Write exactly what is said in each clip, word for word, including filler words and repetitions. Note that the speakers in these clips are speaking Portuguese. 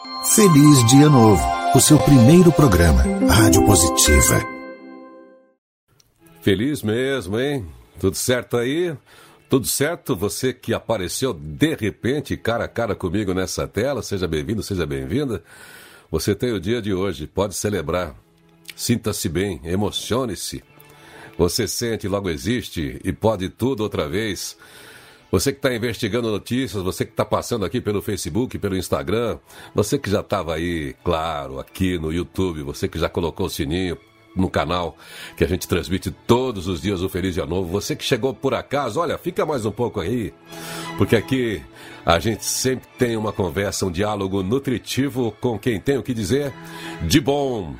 Feliz Dia Novo, o seu primeiro programa, Rádio Positiva. Feliz mesmo, hein? Tudo certo aí? Tudo certo? Você que apareceu de repente, cara a cara comigo nessa tela, seja bem-vindo, seja bem-vinda. Você tem o dia de hoje, pode celebrar. Sinta-se bem, emocione-se. Você sente, logo existe e pode tudo outra vez. Você que está investigando notícias, você que está passando aqui pelo Facebook, pelo Instagram, você que já estava aí, claro, aqui no YouTube, você que já colocou o sininho no canal, que a gente transmite todos os dias o Feliz Dia Novo, você que chegou por acaso, olha, fica mais um pouco aí, porque aqui a gente sempre tem uma conversa, um diálogo nutritivo com quem tem o que dizer de bom.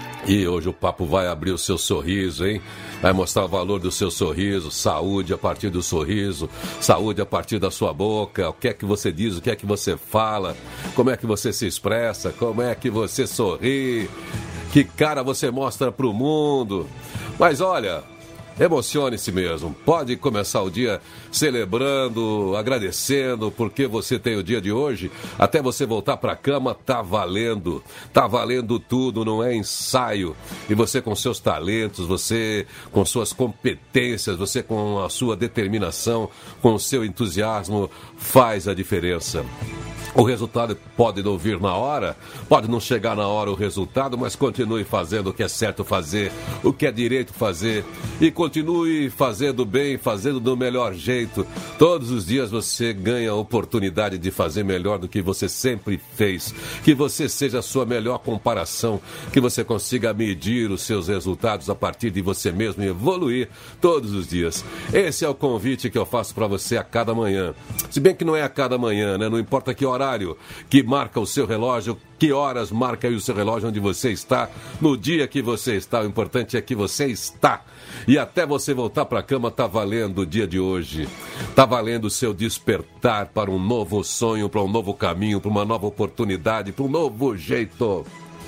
E hoje o papo vai abrir o seu sorriso, hein? Vai mostrar o valor do seu sorriso, saúde a partir do sorriso, saúde a partir da sua boca, o que é que você diz, o que é que você fala, como é que você se expressa, como é que você sorri, que cara você mostra pro mundo. Mas olha, emocione-se mesmo, pode começar o dia celebrando, agradecendo, porque você tem o dia de hoje, até você voltar para a cama, tá valendo, tá valendo tudo, não é ensaio, e você com seus talentos, você com suas competências, você com a sua determinação, com o seu entusiasmo, faz a diferença. O resultado pode não vir na hora, pode não chegar na hora o resultado, mas continue fazendo o que é certo fazer, o que é direito fazer, e continue fazendo bem, fazendo do melhor jeito. Todos os dias você ganha a oportunidade de fazer melhor do que você sempre fez, que você seja a sua melhor comparação, que você consiga medir os seus resultados a partir de você mesmo e evoluir todos os dias. Esse é o convite que eu faço para você a cada manhã. Se bem que não é a cada manhã, né? Não importa que horário que marca o seu relógio, que horas marca aí o seu relógio onde você está, no dia que você está, o importante é que você está. E até você voltar para a cama tá valendo o dia de hoje. Tá valendo o seu despertar para um novo sonho, para um novo caminho, para uma nova oportunidade, para um novo jeito.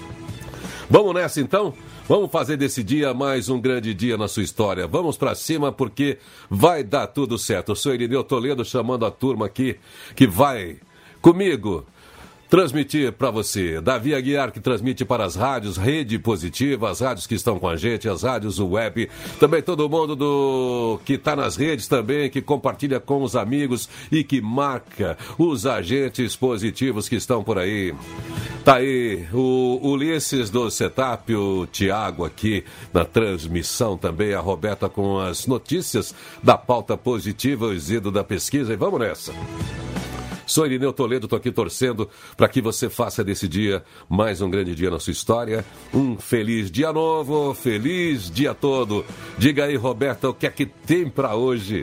Vamos nessa então? Vamos fazer desse dia mais um grande dia na sua história. Vamos pra cima porque vai dar tudo certo. Eu sou Irineu Toledo chamando a turma aqui que vai comigo transmitir para você. Davi Aguiar, que transmite para as rádios Rede Positiva, as rádios que estão com a gente, as rádios web, também todo mundo do que está nas redes também, que compartilha com os amigos e que marca os agentes positivos que estão por aí. Tá aí o Ulisses do Setup, o Tiago aqui na transmissão também, a Roberta com as notícias da pauta positiva, o Isidro da pesquisa, e vamos nessa. Sou Irineu Toledo, estou aqui torcendo para que você faça desse dia mais um grande dia na sua história. Um feliz dia novo, feliz dia todo. Diga aí, Roberta, o que é que tem para hoje?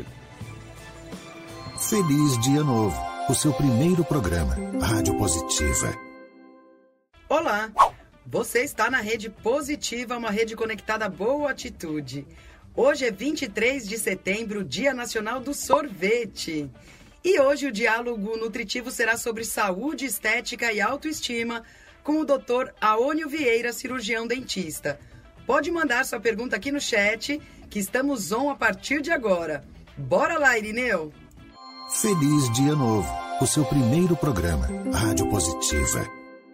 Feliz Dia Novo, o seu primeiro programa, Rádio Positiva. Olá, você está na Rede Positiva, uma rede conectada à boa atitude. Hoje é vinte e três de setembro, Dia Nacional do Sorvete. E hoje o diálogo nutritivo será sobre saúde, estética e autoestima com o doutor Aônio Vieira, cirurgião dentista. Pode mandar sua pergunta aqui no chat, que estamos on a partir de agora. Bora lá, Irineu! Feliz Dia Novo, o seu primeiro programa, Rádio Positiva.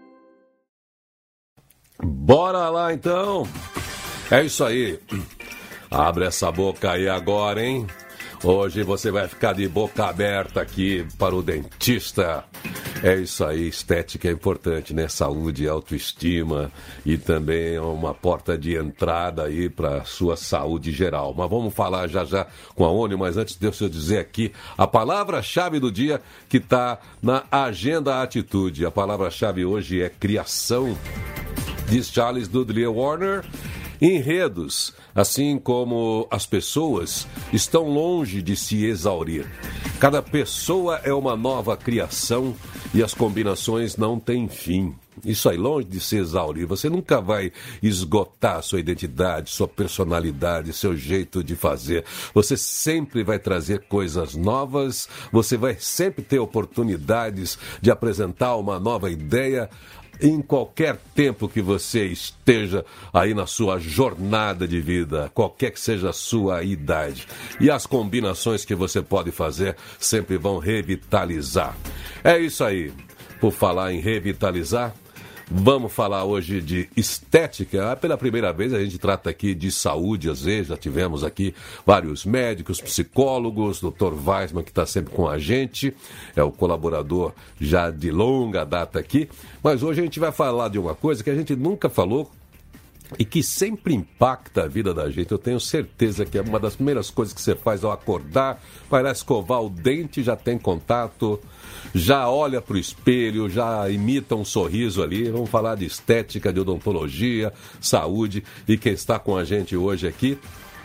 Bora lá, então! É isso aí. Abre essa boca aí agora, hein? Hoje você vai ficar de boca aberta aqui para o dentista. É isso aí, estética é importante, né? Saúde, autoestima e também uma porta de entrada aí para a sua saúde geral. Mas vamos falar já já com a Aônio, mas antes de eu dizer aqui a palavra-chave do dia que está na Agenda Atitude. A palavra-chave hoje é criação, diz Charles Dudley Warner. Enredos, assim como as pessoas, estão longe de se exaurir. Cada pessoa é uma nova criação e as combinações não têm fim. Isso aí, longe de se exaurir. Você nunca vai esgotar sua identidade, sua personalidade, seu jeito de fazer. Você sempre vai trazer coisas novas, você vai sempre ter oportunidades de apresentar uma nova ideia em qualquer tempo que você esteja aí na sua jornada de vida, qualquer que seja a sua idade. E as combinações que você pode fazer sempre vão revitalizar. É isso aí. por falar em revitalizar, vamos falar hoje de estética. Pela primeira vez a gente trata aqui de saúde, às vezes já tivemos aqui vários médicos, psicólogos, doutor Weissman, que está sempre com a gente, é o colaborador já de longa data aqui, mas hoje a gente vai falar de uma coisa que a gente nunca falou e que sempre impacta a vida da gente. Eu tenho certeza que é uma das primeiras coisas que você faz ao acordar, vai lá escovar o dente, já tem contato, já olha para o espelho, já imita um sorriso ali. Vamos falar de estética, de odontologia, saúde. E quem está com a gente hoje aqui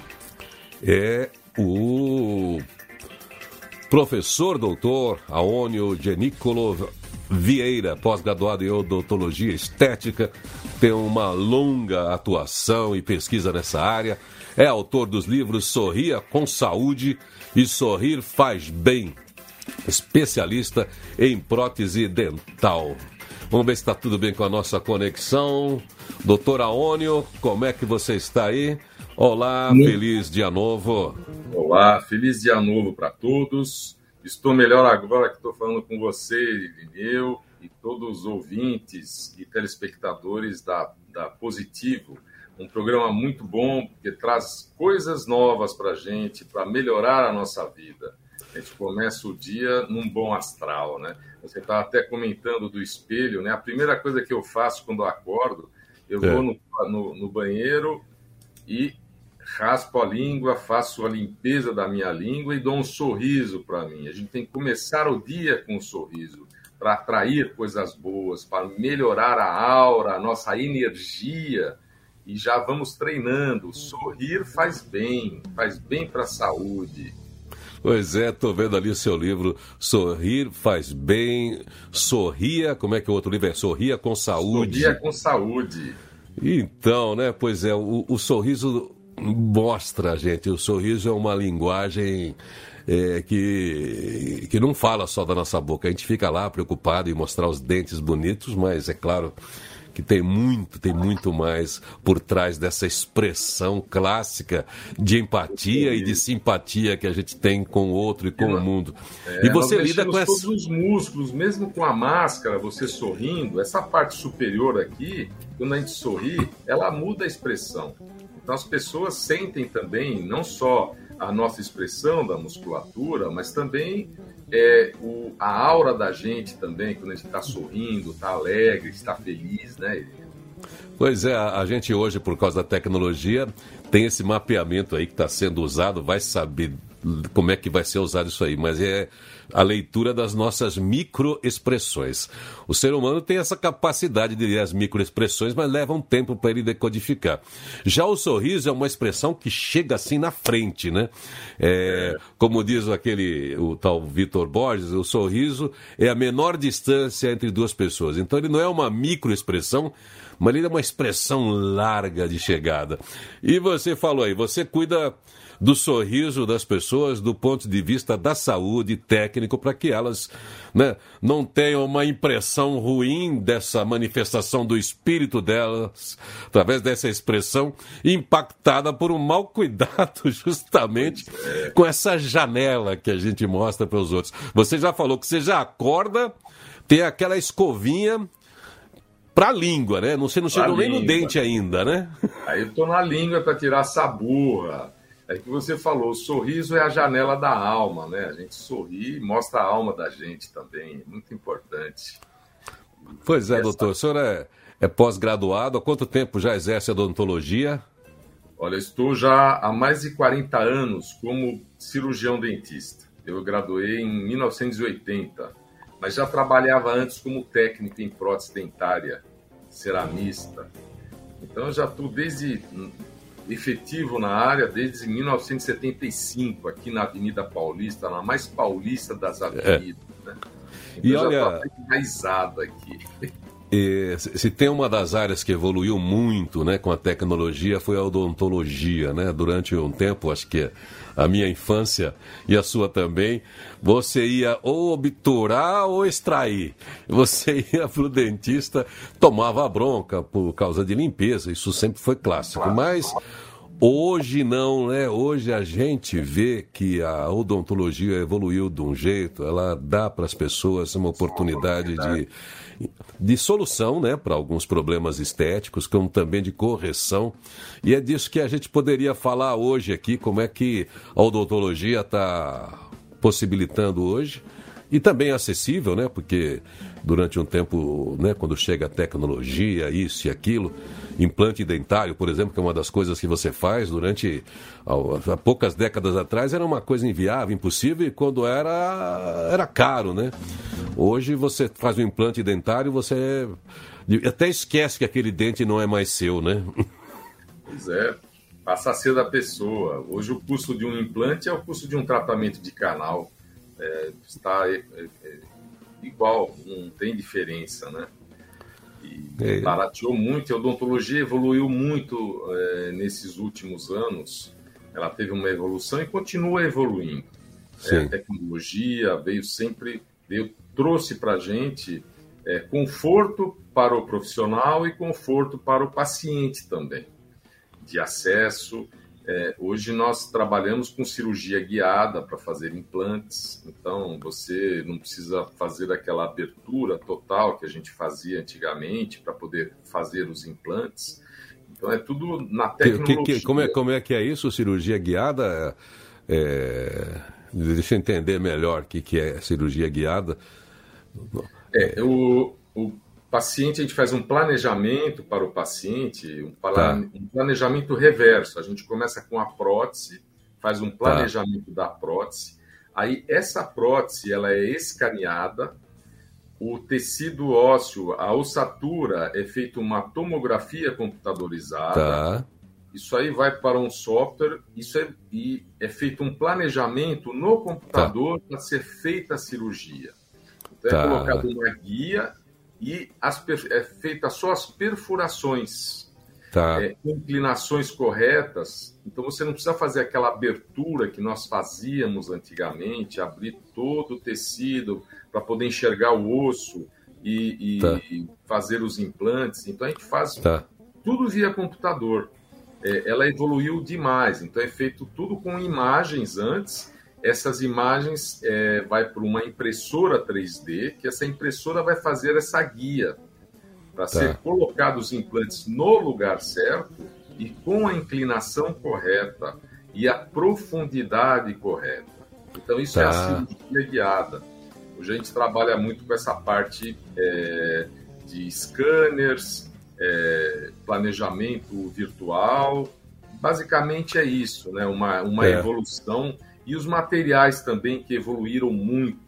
é o professor doutor Aônio Genícolo Vieira, pós-graduado em odontologia estética, tem uma longa atuação e pesquisa nessa área, é autor dos livros Sorria com Saúde e Sorrir Faz Bem, especialista em prótese dental. Vamos ver se está tudo bem com a nossa conexão. Doutor Aônio, como é que você está aí? Olá, Sim. Feliz dia novo. Olá, feliz dia novo para todos. Estou melhor agora que estou falando com você, Irineu, e todos os ouvintes e telespectadores da, da Positivo. Um programa muito bom, porque traz coisas novas para a gente, para melhorar a nossa vida. A gente começa o dia num bom astral, né? Você estava até comentando do espelho, né? A primeira coisa que eu faço quando eu acordo, eu é. vou no, no, no banheiro e raspo a língua, faço a limpeza da minha língua e dou um sorriso para mim. A gente tem que começar o dia com um sorriso para atrair coisas boas, para melhorar a aura, a nossa energia, e já vamos treinando. Sorrir faz bem, faz bem para a saúde. Pois é, estou vendo ali o seu livro, Sorrir Faz Bem, Sorria, como é que o outro livro é? Sorria com Saúde. Sorria com Saúde. Então, né, pois é, o, o sorriso mostra, gente, o sorriso é uma linguagem é, que, que não fala só da nossa boca. A gente fica lá preocupado em mostrar os dentes bonitos, mas é claro que tem muito, tem muito mais por trás dessa expressão clássica de empatia e de simpatia que a gente tem com o outro e com o mundo. É, e você lida com essa... todos os músculos, mesmo com a máscara, você sorrindo, essa parte superior aqui, quando a gente sorri, ela muda a expressão. Então as pessoas sentem também, não só a nossa expressão da musculatura, mas também é, o, a aura da gente também, quando a gente está sorrindo, está alegre, está feliz, né? Pois é, a, a gente hoje, por causa da tecnologia, tem esse mapeamento aí que está sendo usado, vai saber como é que vai ser usado isso aí, mas é a leitura das nossas microexpressões. O ser humano tem essa capacidade de ler as microexpressões, mas leva um tempo para ele decodificar. Já o sorriso é uma expressão que chega assim na frente, né? É, como diz aquele, o tal Vitor Borges, o sorriso é a menor distância entre duas pessoas. Então ele não é uma microexpressão, mas ele é uma expressão larga de chegada. E você falou aí, você cuida do sorriso das pessoas do ponto de vista da saúde técnico, para que elas, né, não tenham uma impressão ruim dessa manifestação do espírito delas, através dessa expressão, impactada por um mau cuidado justamente com essa janela que a gente mostra para os outros. Você já falou que você já acorda, tem aquela escovinha para a língua, né? Você não chegou nem no dente ainda, né? Aí eu tô na língua para tirar essa burra. É que você falou, o sorriso é a janela da alma, né? A gente sorri e mostra a alma da gente também, muito importante. Pois é, Essa... doutor, o senhor é, é pós-graduado, há quanto tempo já exerce a odontologia? Olha, estou já há mais de quarenta anos como cirurgião dentista. Eu graduei em mil novecentos e oitenta, mas já trabalhava antes como técnico em prótese dentária, ceramista. Então eu já estou desde... efetivo na área desde mil novecentos e setenta e cinco, aqui na Avenida Paulista, na mais paulista das avenidas. É. Né? Então, e olha, enraizado aqui. E, se tem uma das áreas que evoluiu muito, né, com a tecnologia, foi a odontologia, né? Durante um tempo, acho que a minha infância e a sua também, você ia ou obturar ou extrair. Você ia para o dentista, tomava a bronca por causa de limpeza, isso sempre foi clássico. Mas Hoje não, né? Hoje a gente vê que a odontologia evoluiu de um jeito, ela dá para as pessoas uma oportunidade de, de solução, né? Para alguns problemas estéticos, como também de correção. E é disso que a gente poderia falar hoje aqui, como é que a odontologia está possibilitando hoje. E também acessível, né? Porque durante um tempo, né, quando chega a tecnologia, isso e aquilo, implante dentário, por exemplo, que é uma das coisas que você faz durante, há poucas décadas atrás, era uma coisa inviável, impossível, e quando era, era caro, né? Hoje você faz um implante dentário, você até esquece que aquele dente não é mais seu, né? Pois é, passa a ser da pessoa. Hoje o custo de um implante é o custo de um tratamento de canal. É, está é, é, igual, não tem diferença, né? E é. barateou muito, a odontologia evoluiu muito é, nesses últimos anos. Ela teve uma evolução e continua evoluindo. É, a tecnologia veio sempre, veio, trouxe para a gente é, conforto para o profissional e conforto para o paciente também, de acesso. É, hoje nós trabalhamos com cirurgia guiada para fazer implantes, então você não precisa fazer aquela abertura total que a gente fazia antigamente para poder fazer os implantes. Então é tudo na tecnologia. Que, que, como, é, como é que é isso, cirurgia guiada? É, deixa eu entender melhor o que, que é cirurgia guiada. É, o... o paciente, a gente faz um planejamento para o paciente, um, plane... tá. um planejamento reverso. A gente começa com a prótese, faz um planejamento tá. da prótese. Aí essa prótese ela é escaneada, o tecido ósseo, a ossatura é feita uma tomografia computadorizada. Tá. Isso aí vai para um software, isso é, e é feito um planejamento no computador tá. para ser feita a cirurgia. Então tá. é colocado uma guia e as, é feita só as perfurações, tá. é, inclinações corretas. Então você não precisa fazer aquela abertura que nós fazíamos antigamente, abrir todo o tecido para poder enxergar o osso e, e, tá. e fazer os implantes. Então a gente faz tá. tudo via computador. É, ela evoluiu demais, então é feito tudo com imagens antes. Essas imagens é, vai para uma impressora três D, que essa impressora vai fazer essa guia para tá. ser colocados os implantes no lugar certo e com a inclinação correta e a profundidade correta. Então isso tá. é a cirurgia guiada. Hoje a gente trabalha muito com essa parte é, de scanners, é, planejamento virtual. Basicamente é isso, né? Uma, uma é. evolução. E os materiais também que evoluíram muito.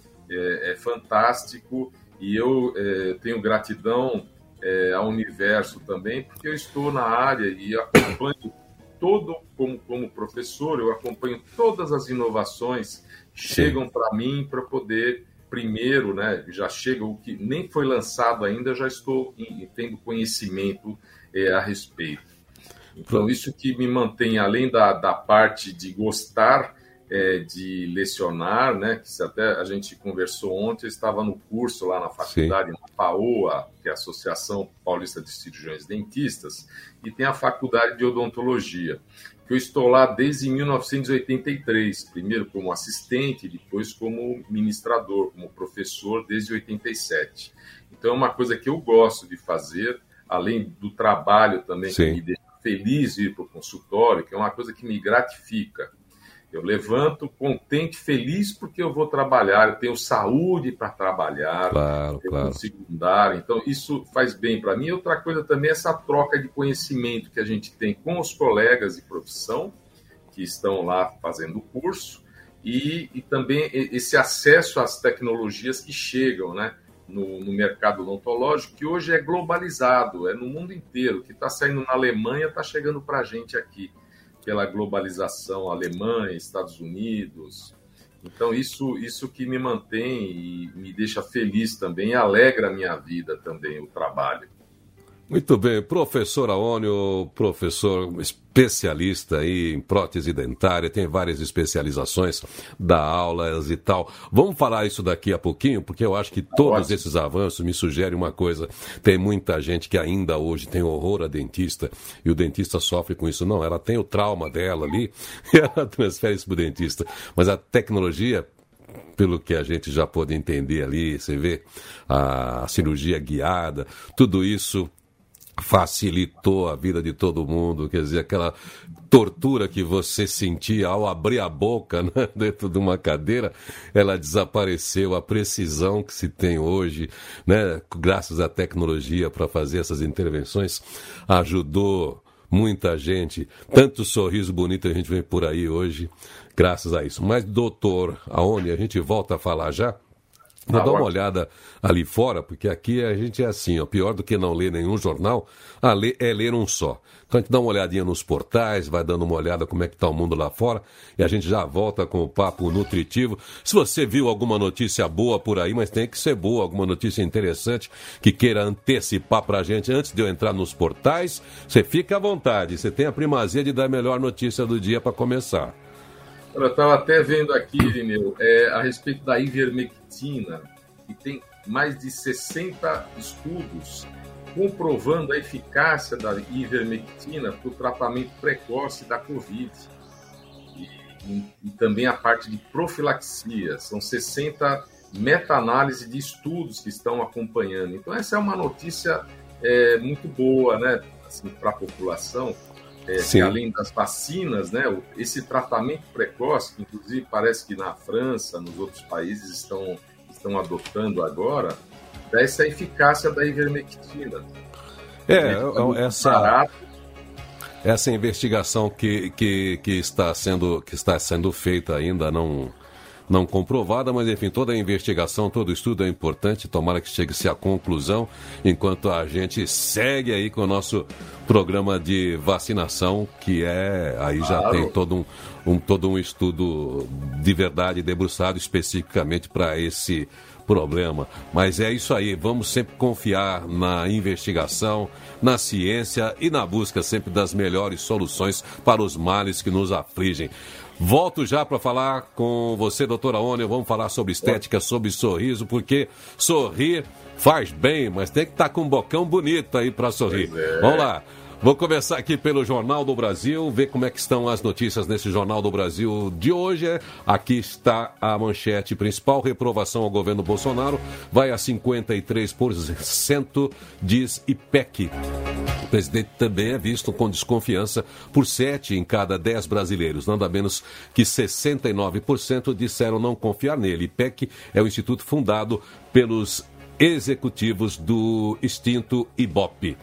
É, é fantástico. E eu é, tenho gratidão é, ao universo também, porque eu estou na área e acompanho todo, como, como professor, eu acompanho todas as inovações que Sim. chegam para mim para poder, primeiro, né, já chega o que nem foi lançado ainda, já estou em, tendo conhecimento é, a respeito. Então, isso que me mantém, além da, da parte de gostar é, de lecionar, né, que até a gente conversou ontem, eu estava no curso lá na faculdade, Sim. na PAOA, que é a Associação Paulista de Cirurgiões Dentistas, e tem a Faculdade de Odontologia, que eu estou lá desde mil novecentos e oitenta e três, primeiro como assistente, depois como ministrador, como professor, desde oitenta e sete. Então, é uma coisa que eu gosto de fazer, além do trabalho também, Sim. que me deixa feliz ir para o consultório, que é uma coisa que me gratifica. Eu levanto contente, feliz, porque eu vou trabalhar, eu tenho saúde para trabalhar, claro, eu claro. consigo mudar, então isso faz bem para mim. Outra coisa também é essa troca de conhecimento que a gente tem com os colegas de profissão, que estão lá fazendo o curso, e, e também esse acesso às tecnologias que chegam, né? No, no mercado odontológico, que hoje é globalizado, é no mundo inteiro. O que está saindo na Alemanha está chegando para a gente aqui, pela globalização, Alemanha, Estados Unidos. Então, isso, isso que me mantém e me deixa feliz também, alegra a minha vida também, o trabalho. Muito bem, professor Aônio, professor especialista aí em prótese dentária, tem várias especializações, dá aulas e tal. Vamos falar isso daqui a pouquinho, porque eu acho que todos esses avanços me sugerem uma coisa. Tem muita gente que ainda hoje tem horror a dentista, e o dentista sofre com isso. Não, ela tem o trauma dela ali, e ela transfere isso para o dentista. Mas a tecnologia, pelo que a gente já pôde entender ali, você vê a cirurgia guiada, tudo isso facilitou a vida de todo mundo. Quer dizer, aquela tortura que você sentia ao abrir a boca, né, dentro de uma cadeira, ela desapareceu. A precisão que se tem hoje, né, graças à tecnologia para fazer essas intervenções, ajudou muita gente. Tanto sorriso bonito a gente vê por aí hoje, graças a isso. Mas, doutor Aônio, a gente volta a falar já. Vou dar uma olhada ali fora, porque aqui a gente é assim, ó, pior do que não ler nenhum jornal, a ler, é ler um só. Então a gente dá uma olhadinha nos portais, vai dando uma olhada como é que está o mundo lá fora, e a gente já volta com o papo nutritivo. Se você viu alguma notícia boa por aí, mas tem que ser boa, alguma notícia interessante que queira antecipar para a gente antes de eu entrar nos portais, você fica à vontade, você tem a primazia de dar a melhor notícia do dia para começar. Eu estava até vendo aqui, Irineu, é, a respeito da ivermectina, e tem mais de sessenta estudos comprovando a eficácia da ivermectina para o tratamento precoce da Covid. E, e, e também a parte de profilaxia. São sessenta meta-análises de estudos que estão acompanhando. Então, essa é uma notícia é, muito boa, né, assim, para a população. É, que além das vacinas, né, esse tratamento precoce, que inclusive parece que na França, nos outros países estão, estão adotando agora, dá essa eficácia da ivermectina. É, essa, essa investigação que, que, que, está sendo, que está sendo feita ainda não... não comprovada, mas enfim, toda a investigação, todo estudo é importante, tomara que chegue-se à conclusão, enquanto a gente segue aí com o nosso programa de vacinação, que é, aí já claro. tem todo um, um, todo um estudo de verdade debruçado especificamente para esse problema. Mas é isso aí, vamos sempre confiar na investigação, na ciência e na busca sempre das melhores soluções para os males que nos afligem. Volto já para falar com você, doutora Aônio. Vamos falar sobre estética, sobre sorriso, porque sorrir faz bem, mas tem que estar com um bocão bonito aí para sorrir. É. Vamos lá. Vou começar aqui pelo Jornal do Brasil, ver como é que estão as notícias nesse Jornal do Brasil de hoje. Aqui está a manchete principal: reprovação ao governo Bolsonaro vai a cinquenta e três por cento, diz I P E C. O presidente também é visto com desconfiança por sete em cada dez brasileiros. Nada menos que sessenta e nove por cento disseram não confiar nele. I P E C é o instituto fundado pelos executivos do extinto Ibope.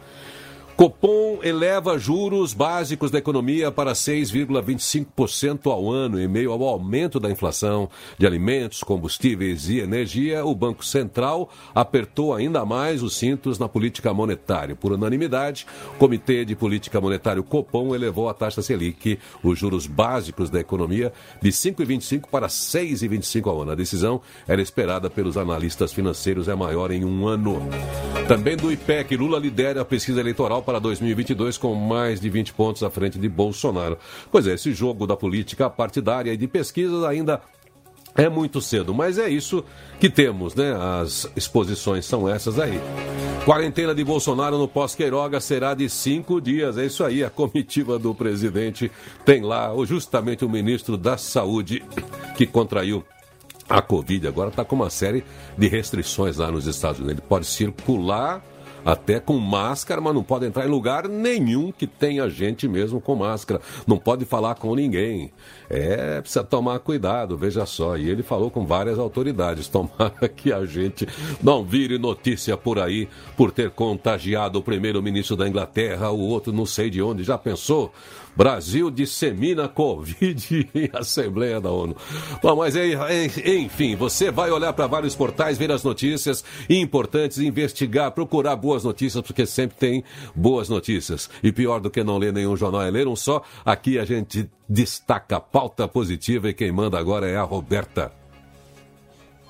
Copom eleva juros básicos da economia para seis vírgula vinte e cinco por cento ao ano. Em meio ao aumento da inflação de alimentos, combustíveis e energia, o Banco Central apertou ainda mais os cintos na política monetária. Por unanimidade, o Comitê de Política Monetária, o Copom, elevou a taxa Selic, os juros básicos da economia, de cinco vírgula vinte e cinco por cento para seis vírgula vinte e cinco por cento ao ano. A decisão era esperada pelos analistas financeiros, é maior em um ano. Também do I P E C, Lula lidera a pesquisa eleitoral para dois mil e vinte e dois com mais de vinte pontos à frente de Bolsonaro. Pois é, esse jogo da política partidária e de pesquisas ainda é muito cedo, mas é isso que temos, né? As exposições são essas aí. Quarentena de Bolsonaro no pós-Queiroga será de cinco dias. É isso aí, a comitiva do presidente tem lá justamente o ministro da Saúde que contraiu a Covid. Agora está com uma série de restrições lá nos Estados Unidos. Ele pode circular até com máscara, mas não pode entrar em lugar nenhum que tenha gente mesmo com máscara. Não pode falar com ninguém. É, precisa tomar cuidado, veja só. E ele falou com várias autoridades. Tomara que a gente não vire notícia por aí por ter contagiado o primeiro-ministro da Inglaterra, o outro não sei de onde. Já pensou? Brasil dissemina Covid em Assembleia da ONU. Bom, mas enfim, você vai olhar para vários portais, ver as notícias importantes, investigar, procurar boas notícias, porque sempre tem boas notícias. E pior do que não ler nenhum jornal é ler um só. Aqui a gente destaca a pauta positiva e quem manda agora é a Roberta.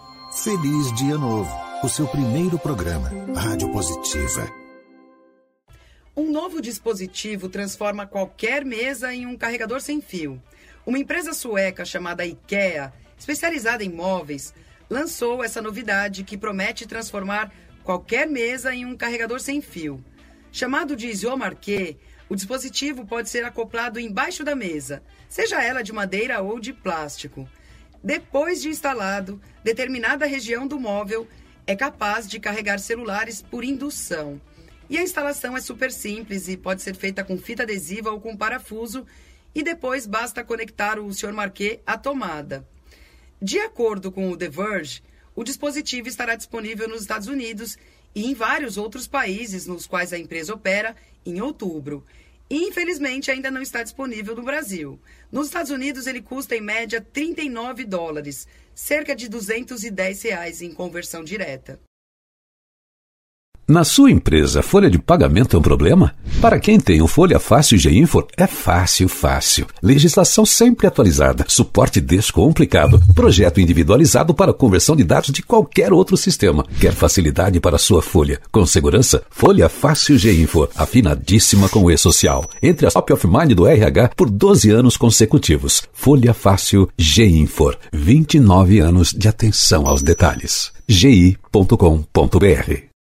Feliz Dia Novo, o seu primeiro programa, Rádio Positiva. Um novo dispositivo transforma qualquer mesa em um carregador sem fio. Uma empresa sueca chamada IKEA, especializada em móveis, lançou essa novidade que promete transformar qualquer mesa em um carregador sem fio. Chamado de Isommarquet, o dispositivo pode ser acoplado embaixo da mesa, seja ela de madeira ou de plástico. Depois de instalado, determinada região do móvel é capaz de carregar celulares por indução. E a instalação é super simples e pode ser feita com fita adesiva ou com parafuso, e depois basta conectar o Isommarquet à tomada. De acordo com o The Verge, o dispositivo estará disponível nos Estados Unidos e em vários outros países nos quais a empresa opera em outubro. E, infelizmente, ainda não está disponível no Brasil. Nos Estados Unidos, ele custa, em média, trinta e nove dólares, cerca de duzentos e dez reais em conversão direta. Na sua empresa, folha de pagamento é um problema? Para quem tem o Folha Fácil G-Info, é fácil, fácil. Legislação sempre atualizada, suporte descomplicado, projeto individualizado para conversão de dados de qualquer outro sistema. Quer facilidade para sua folha? Com segurança? Folha Fácil G-Info, afinadíssima com o E-Social. Entre a top of mind do R H por doze anos consecutivos. Folha Fácil G-Info, vinte e nove anos de atenção aos detalhes. g i ponto com ponto b r.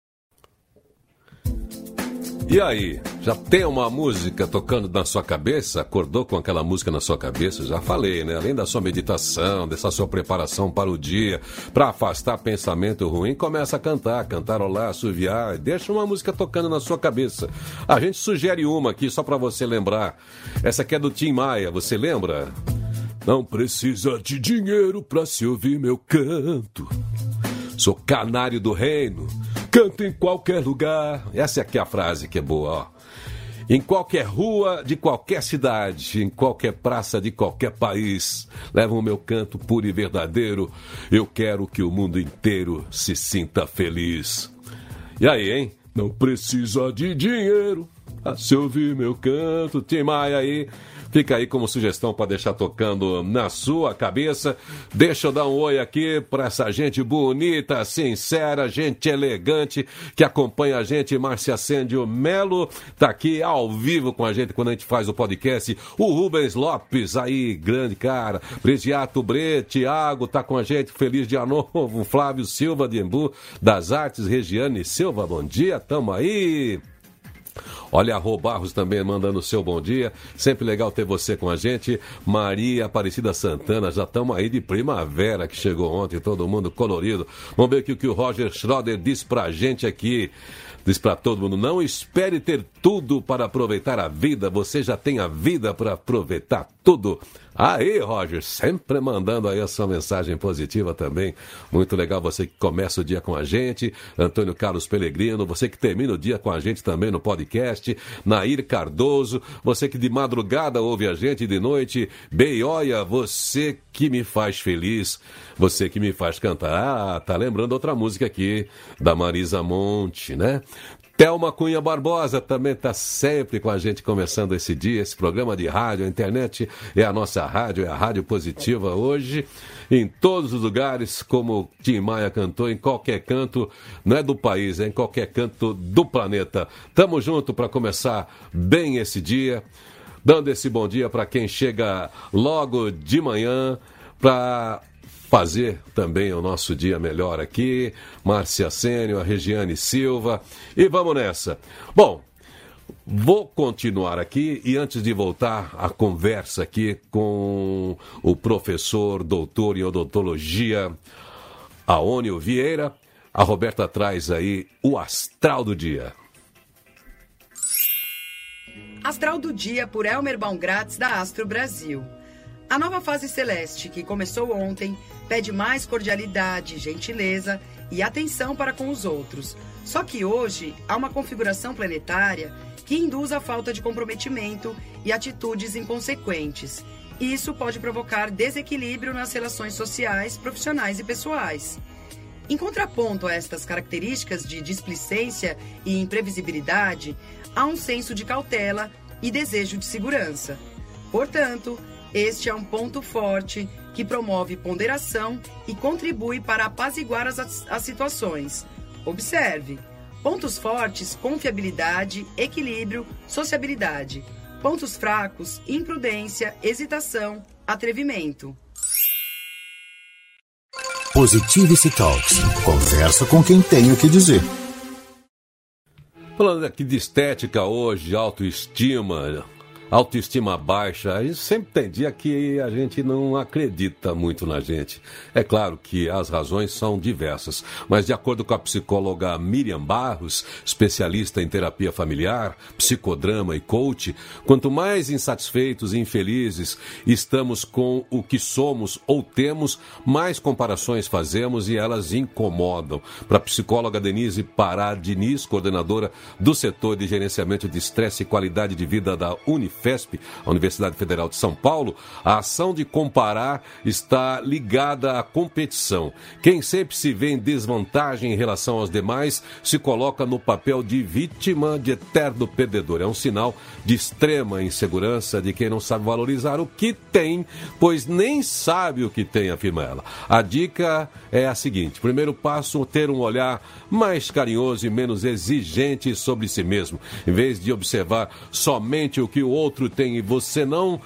E aí, já tem uma música tocando na sua cabeça? Acordou com aquela música na sua cabeça? Já falei, né? Além da sua meditação, dessa sua preparação para o dia, para afastar pensamento ruim, começa a cantar, cantarolar, assoviar, deixa uma música tocando na sua cabeça. A gente sugere uma aqui só para você lembrar. Essa aqui é do Tim Maia, você lembra? Não precisa de dinheiro para se ouvir meu canto. Sou canário do reino, canto em qualquer lugar. Essa aqui é a frase que é boa, ó. Em qualquer rua de qualquer cidade, em qualquer praça de qualquer país, levo o meu canto puro e verdadeiro. Eu quero que o mundo inteiro se sinta feliz. E aí, hein? Não precisa de dinheiro a se ouvir meu canto. Tim Maia aí. Fica aí como sugestão para deixar tocando na sua cabeça. Deixa eu dar um oi aqui para essa gente bonita, sincera, gente elegante que acompanha a gente. Márcia Sândio Melo tá aqui ao vivo com a gente quando a gente faz o podcast. O Rubens Lopes aí, grande cara. Brigiato Bre, Thiago tá com a gente. Feliz dia novo. Flávio Silva de Embu das Artes, Regiane Silva, bom dia, tamo aí. Olha, a Rô Barros também mandando o seu bom dia. Sempre legal ter você com a gente. Maria Aparecida Santana, já estamos aí de primavera, que chegou ontem, todo mundo colorido. Vamos ver aqui o que o Roger Schroeder diz pra gente aqui. Diz pra todo mundo, não espere ter tudo para aproveitar a vida. Você já tem a vida para aproveitar tudo. Aí, Roger, sempre mandando aí a sua mensagem positiva também. Muito legal você que começa o dia com a gente. Antônio Carlos Pellegrino, você que termina o dia com a gente também no podcast. Nair Cardoso, você que de madrugada ouve a gente, de noite. Beioia, você que me faz feliz. Você que me faz cantar. Ah, tá lembrando outra música aqui, da Marisa Monte, né? Thelma Cunha Barbosa também está sempre com a gente começando esse dia, esse programa de rádio. A internet é a nossa rádio, é a Rádio Positiva hoje, em todos os lugares, como Tim Maia cantou, em qualquer canto, não é do país, é em qualquer canto do planeta. Tamo junto para começar bem esse dia, dando esse bom dia para quem chega logo de manhã, para fazer também o nosso dia melhor aqui. Márcia Sênio, a Regiane Silva. E vamos nessa. Bom, vou continuar aqui e antes de voltar a conversa aqui com o professor, doutor em odontologia, Aônio Vieira, a Roberta traz aí o Astral do Dia. Astral do Dia por Elmer Baumgratz, da Astro Brasil. A nova fase celeste, que começou ontem, pede mais cordialidade, gentileza e atenção para com os outros. Só que hoje há uma configuração planetária que induz a falta de comprometimento e atitudes inconsequentes. Isso pode provocar desequilíbrio nas relações sociais, profissionais e pessoais. Em contraponto a estas características de displicência e imprevisibilidade, há um senso de cautela e desejo de segurança. Portanto, este é um ponto forte que promove ponderação e contribui para apaziguar as, as situações. Observe, Pontos fortes, confiabilidade, equilíbrio, sociabilidade. Pontos fracos, imprudência, hesitação, atrevimento. Positivity Talks. Conversa com quem tem o que dizer. Falando aqui de estética hoje, autoestima, autoestima baixa, a gente sempre tem dia que a gente não acredita muito na gente. É claro que as razões são diversas, mas de acordo com a psicóloga Miriam Barros, especialista em terapia familiar, psicodrama e coach, quanto mais insatisfeitos e infelizes estamos com o que somos ou temos, mais comparações fazemos e elas incomodam. Para a psicóloga Denise Pará Diniz, coordenadora do setor de gerenciamento de estresse e qualidade de vida da Unifesp, a Universidade Federal de São Paulo, a ação de comparar está ligada à competição. Quem sempre se vê em desvantagem em relação aos demais se coloca no papel de vítima, de eterno perdedor. É um sinal de extrema insegurança de quem não sabe valorizar o que tem, pois nem sabe o que tem, afirma ela. A dica é a seguinte: primeiro passo, ter um olhar mais carinhoso e menos exigente sobre si mesmo. Em vez de observar somente o que o outro outro tem e você não,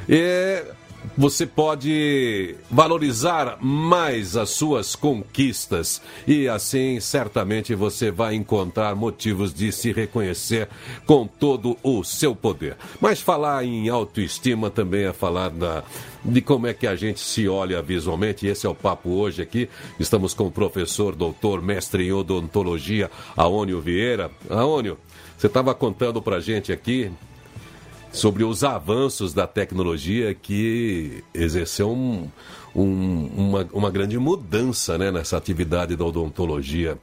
é, você pode valorizar mais as suas conquistas e assim certamente você vai encontrar motivos de se reconhecer com todo o seu poder. Mas falar em autoestima também é falar da, de como é que a gente se olha visualmente, e esse é o papo hoje aqui. Estamos com o professor, doutor, mestre em odontologia, Aônio Vieira. Aônio, você estava contando pra gente aqui sobre os avanços da tecnologia que exerceu um, um, uma, uma grande mudança, né, nessa atividade da odontologia.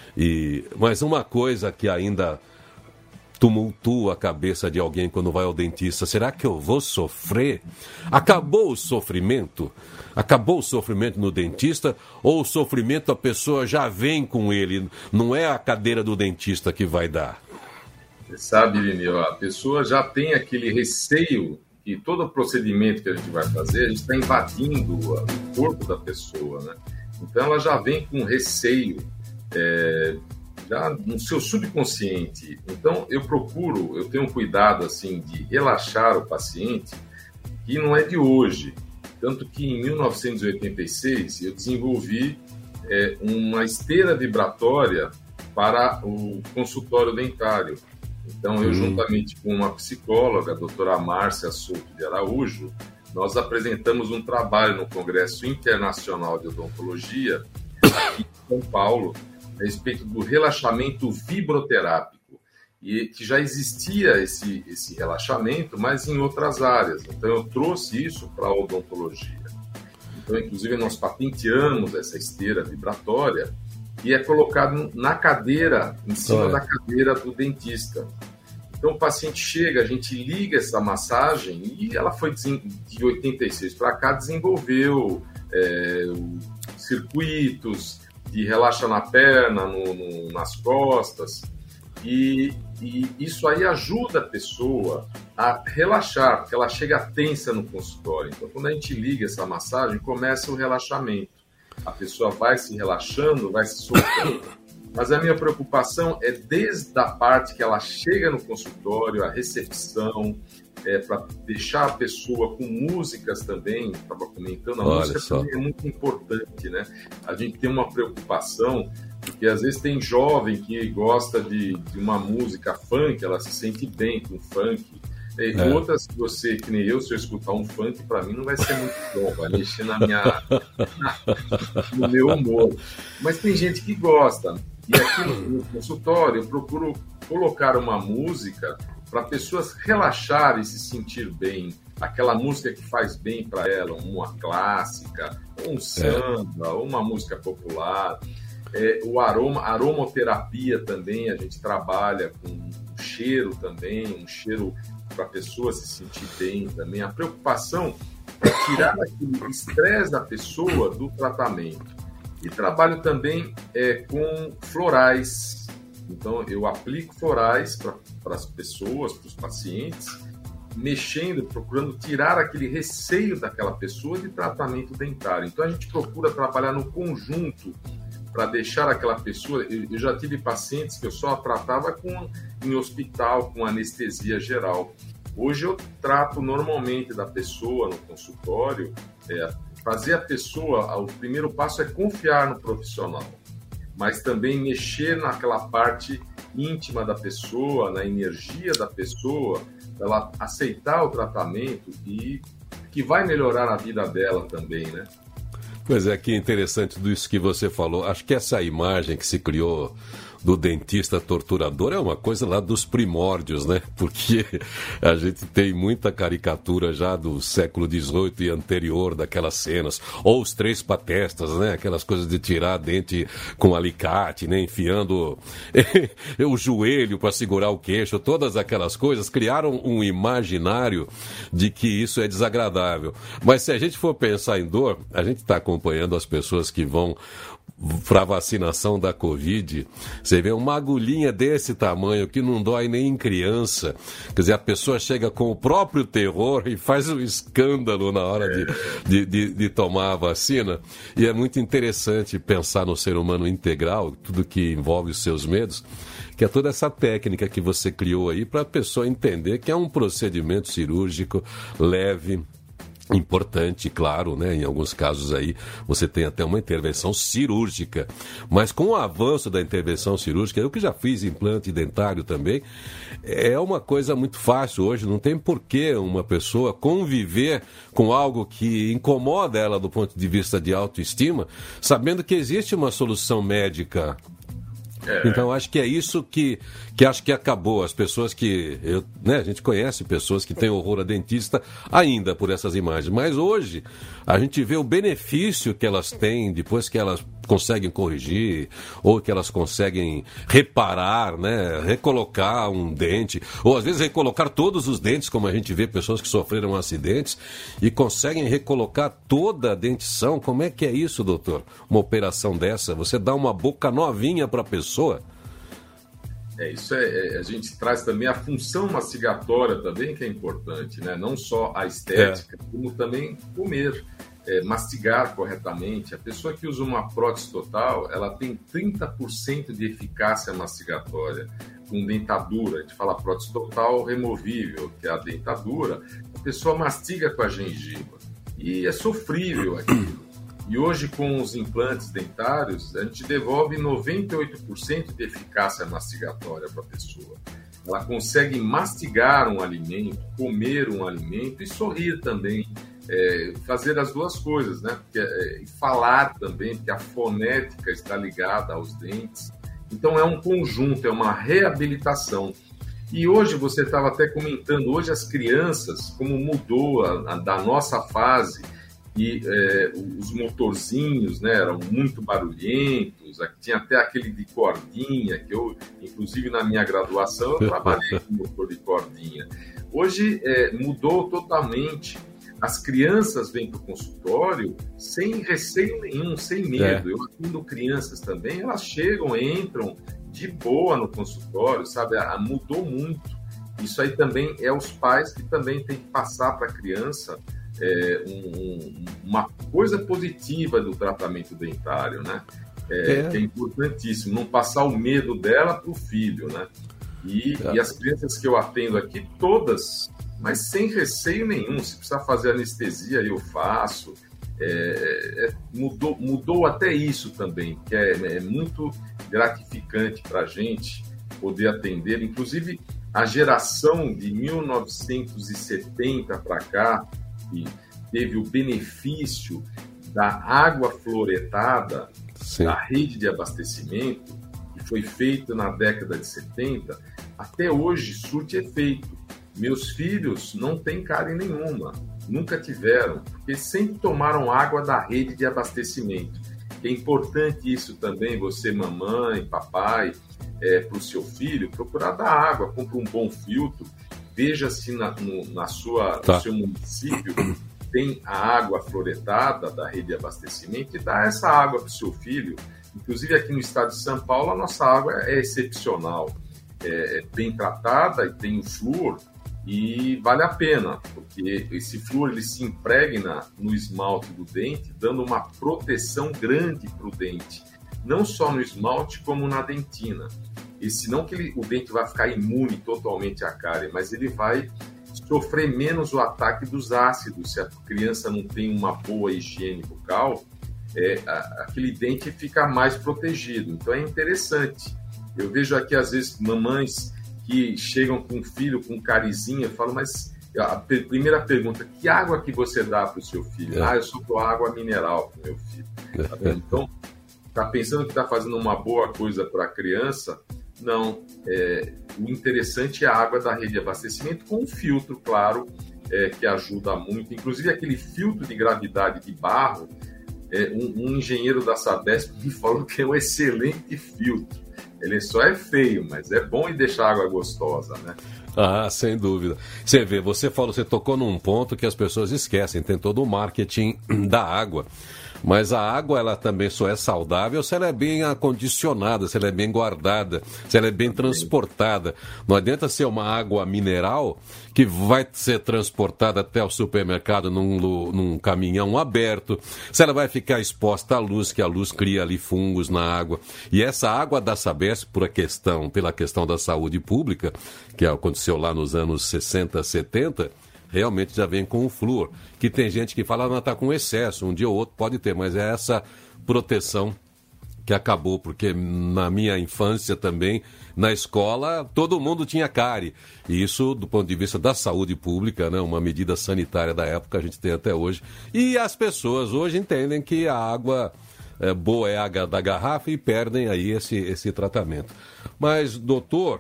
E, mas uma coisa que ainda tumultua a cabeça de alguém quando vai ao dentista: será que eu vou sofrer? Acabou o sofrimento? Acabou o sofrimento no dentista? Ou o sofrimento a pessoa já vem com ele? Não é a cadeira do dentista que vai dar? Você sabe, Irineu, a pessoa já tem aquele receio que todo procedimento que a gente vai fazer, a gente está invadindo o corpo da pessoa, né? Então ela já vem com receio, é, já no seu subconsciente. Então eu procuro, eu tenho um cuidado assim de relaxar o paciente, que não é de hoje. Tanto que em mil novecentos e oitenta e seis eu desenvolvi é, uma esteira vibratória para o consultório dentário. Então, eu, juntamente com uma psicóloga, a doutora Márcia Souto de Araújo, nós apresentamos um trabalho no Congresso Internacional de Odontologia, aqui em São Paulo, a respeito do relaxamento vibroterápico, e que já existia esse, esse relaxamento, mas em outras áreas. Então, eu trouxe isso para a odontologia. Então, inclusive, nós patenteamos essa esteira vibratória, e é colocado na cadeira, em cima é. da cadeira do dentista. Então o paciente chega, a gente liga essa massagem e ela foi de oitenta e seis para cá, desenvolveu é, circuitos de relaxa na perna, no, no, nas costas, e, e isso aí ajuda a pessoa a relaxar, porque ela chega tensa no consultório. Então quando a gente liga essa massagem, começa o relaxamento. A pessoa vai se relaxando, vai se soltando. Mas a minha preocupação é desde a parte que ela chega no consultório, a recepção, é, para deixar a pessoa com músicas também. Estava comentando, a Olha música só. também é muito importante, né? A gente tem uma preocupação, porque às vezes tem jovem que gosta de, de uma música funk, ela se sente bem com funk. E é. outras que você, que nem eu, se eu escutar um funk, para mim não vai ser muito bom, vai mexer na minha, no meu humor. Mas tem gente que gosta. E aqui no consultório eu procuro colocar uma música para pessoas relaxarem e se sentir bem. Aquela música que faz bem para ela, uma clássica, um samba, é. uma música popular. É, o aroma, aromoterapia também, a gente trabalha com um cheiro também, um cheiro para a pessoa se sentir bem também. A preocupação é tirar aquele estresse da pessoa do tratamento. E trabalho também é, com florais. Então, eu aplico florais para as pessoas, para os pacientes, mexendo, procurando tirar aquele receio daquela pessoa de tratamento dentário. Então, a gente procura trabalhar no conjunto para deixar aquela pessoa... Eu, eu já tive pacientes que eu só tratava com, em hospital, com anestesia geral. Hoje eu trato normalmente da pessoa no consultório, é, fazer a pessoa... O primeiro passo é confiar no profissional, mas também mexer naquela parte íntima da pessoa, na energia da pessoa, ela aceitar o tratamento e que vai melhorar a vida dela também, né? Pois é, que interessante tudo isso que você falou. Acho que essa imagem que se criou do dentista torturador é uma coisa lá dos primórdios, né? Porque a gente tem muita caricatura já do século dezoito e anterior daquelas cenas. Ou os três patestas, né? Aquelas coisas de tirar dente com alicate, né? Enfiando o joelho para segurar o queixo. Todas aquelas coisas criaram um imaginário de que isso é desagradável. Mas se a gente for pensar em dor, a gente está acompanhando as pessoas que vão para a vacinação da Covid, você vê uma agulhinha desse tamanho que não dói nem em criança. Quer dizer, a pessoa chega com o próprio terror e faz um escândalo na hora de, de, de, de tomar a vacina. E é muito interessante pensar no ser humano integral, tudo que envolve os seus medos, que é toda essa técnica que você criou aí para a pessoa entender que é um procedimento cirúrgico leve, importante, claro, né? Em alguns casos aí você tem até uma intervenção cirúrgica, mas com o avanço da intervenção cirúrgica, eu que já fiz implante dentário também, é uma coisa muito fácil hoje, não tem por que uma pessoa conviver com algo que incomoda ela do ponto de vista de autoestima, sabendo que existe uma solução médica. É. Então, acho que é isso que, que acho que acabou. As pessoas que... Eu, né, a gente conhece pessoas que têm horror a dentista ainda por essas imagens. Mas hoje, a gente vê o benefício que elas têm depois que elas conseguem corrigir ou que elas conseguem reparar, né, recolocar um dente. Ou, às vezes, recolocar todos os dentes, como a gente vê pessoas que sofreram acidentes e conseguem recolocar toda a dentição. Como é que é isso, doutor? Uma operação dessa? Você dá uma boca novinha para a pessoa? É, isso é, é, a gente traz também a função mastigatória também, que é importante, né? Não só a estética, é. como também comer, é, mastigar corretamente. A pessoa que usa uma prótese total, ela tem trinta por cento de eficácia mastigatória com dentadura. A gente fala prótese total removível, que é a dentadura. A pessoa mastiga com a gengiva e é sofrível aquilo. E hoje, com os implantes dentários, a gente devolve noventa e oito por cento de eficácia mastigatória para a pessoa. Ela consegue mastigar um alimento, comer um alimento e sorrir também. É, fazer as duas coisas, né? Porque, é, e falar também, porque a fonética está ligada aos dentes. Então, é um conjunto, é uma reabilitação. E hoje, você estava até comentando, hoje as crianças, como mudou a, a, da nossa fase, e é, os motorzinhos, né, eram muito barulhentos, tinha até aquele de cordinha, que eu, inclusive na minha graduação, eu trabalhei com motor de cordinha. Hoje é, mudou totalmente. As crianças vêm para o consultório sem receio nenhum, sem medo. É. Eu atendo crianças também, elas chegam, entram de boa no consultório, sabe? Mudou muito. Isso aí também é os pais que também têm que passar para a criança É, um, uma coisa positiva do tratamento dentário, né? É, é. Que é importantíssimo, não passar o medo dela para o filho, né? E, é. e as crianças que eu atendo aqui, todas, mas sem receio nenhum, se precisar fazer anestesia, eu faço. É, é, mudou, mudou até isso também, que é, é muito gratificante para a gente poder atender, inclusive a geração de mil novecentos e setenta para cá, que teve o benefício da água fluoretada, Sim. da rede de abastecimento, que foi feito na década de setenta, até hoje surte efeito. Meus filhos não têm cárie nenhuma, nunca tiveram, porque sempre tomaram água da rede de abastecimento. É importante isso também, você, mamãe, papai, é, para o seu filho, procurar dar água, compre um bom filtro. Veja se na, no, na sua, tá. no seu município tem a água fluoretada da rede de abastecimento e dá essa água para o seu filho. Inclusive aqui no estado de São Paulo, a nossa água é excepcional. É, é bem tratada e tem o flúor e vale a pena, porque esse flúor ele se impregna no esmalte do dente, dando uma proteção grande para o dente. não só no esmalte como na dentina. E se não que ele, o dente vai ficar imune totalmente à cárie, mas ele vai sofrer menos o ataque dos ácidos. Se a criança não tem uma boa higiene bucal, é, a, aquele dente fica mais protegido. Então é interessante. Eu vejo aqui, às vezes, mamães que chegam com um filho com carizinha, falam, mas a per- primeira pergunta, que água que você dá para o seu filho? É. Ah, eu só dou água mineral para o meu filho. Tá vendo? Então, está pensando que está fazendo uma boa coisa para a criança? Não. É, o interessante é a água da rede de abastecimento com um filtro, claro, é, que ajuda muito. Inclusive, aquele filtro de gravidade de barro, é, um, um engenheiro da Sabesp me falou que é um excelente filtro. Ele só é feio, mas é bom e deixa a água gostosa, né? Ah, sem dúvida. Você vê, você falou, você tocou num ponto que as pessoas esquecem, tem todo o marketing da água. Mas a água, ela também só é saudável se ela é bem acondicionada, se ela é bem guardada, se ela é bem transportada. Não adianta ser uma água mineral que vai ser transportada até o supermercado num, num caminhão aberto, se ela vai ficar exposta à luz, que a luz cria ali fungos na água. E essa água da Sabesp, por a questão, pela questão da saúde pública, que aconteceu lá nos anos sessenta, setenta, realmente já vem com o flúor, que tem gente que fala, não, está com excesso, um dia ou outro pode ter, mas é essa proteção que acabou, porque na minha infância também, na escola, todo mundo tinha cárie. E isso, do ponto de vista da saúde pública, né, uma medida sanitária da época, a gente tem até hoje. E as pessoas hoje entendem que a água é, boa é a água da garrafa e perdem aí esse, esse tratamento. Mas, doutor...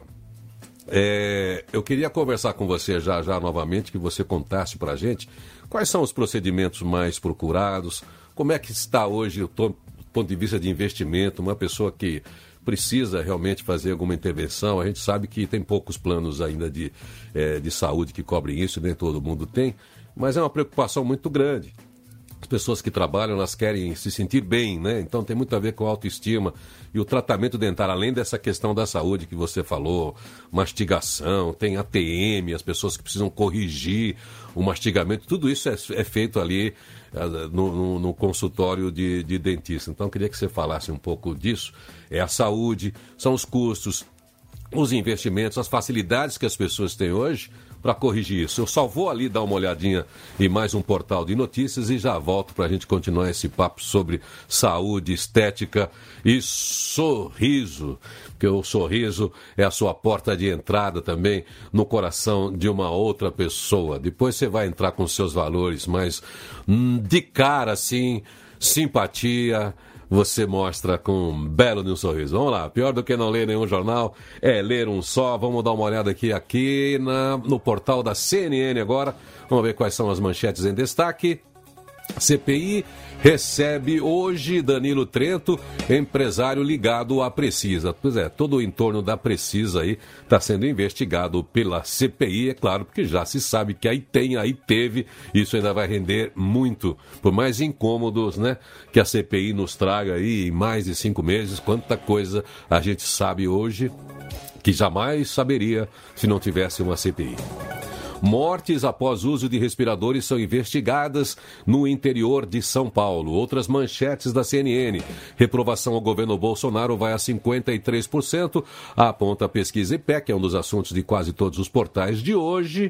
É, eu queria conversar com você já já novamente, que você contasse para a gente quais são os procedimentos mais procurados, como é que está hoje o to- ponto de vista de investimento, uma pessoa que precisa realmente fazer alguma intervenção. A gente sabe que tem poucos planos ainda de, é, de saúde que cobrem isso, nem todo mundo tem, mas é uma preocupação muito grande. As pessoas que trabalham, elas querem se sentir bem, né? Então tem muito a ver com a autoestima. E o tratamento dentário, além dessa questão da saúde que você falou, mastigação, tem A T M, as pessoas que precisam corrigir o mastigamento, tudo isso é, é feito ali uh, no, no, no consultório de, de dentista. Então eu queria que você falasse um pouco disso. É a saúde, são os custos, os investimentos, as facilidades que as pessoas têm hoje para corrigir isso. Eu só vou ali dar uma olhadinha em mais um portal de notícias e já volto para a gente continuar esse papo sobre saúde, estética e sorriso, porque o sorriso é a sua porta de entrada também no coração de uma outra pessoa. Depois você vai entrar com seus valores, mas hum, de cara assim, simpatia, você mostra com um belo de um sorriso. Vamos lá, pior do que não ler nenhum jornal é ler um só. Vamos dar uma olhada aqui, aqui na, no portal da C N N agora. Vamos ver quais são as manchetes em destaque. C P I recebe hoje Danilo Trento, empresário ligado à Precisa. Pois é, todo o entorno da Precisa aí está sendo investigado pela C P I, é claro, porque já se sabe que aí tem, aí teve, isso ainda vai render muito, por mais incômodos, né, que a C P I nos traga aí em mais de cinco meses, quanta coisa a gente sabe hoje que jamais saberia se não tivesse uma C P I. Mortes após uso de respiradores são investigadas no interior de São Paulo. Outras manchetes da C N N. Reprovação ao governo Bolsonaro vai a cinquenta e três por cento, aponta a pesquisa I P E C, é um dos assuntos de quase todos os portais de hoje.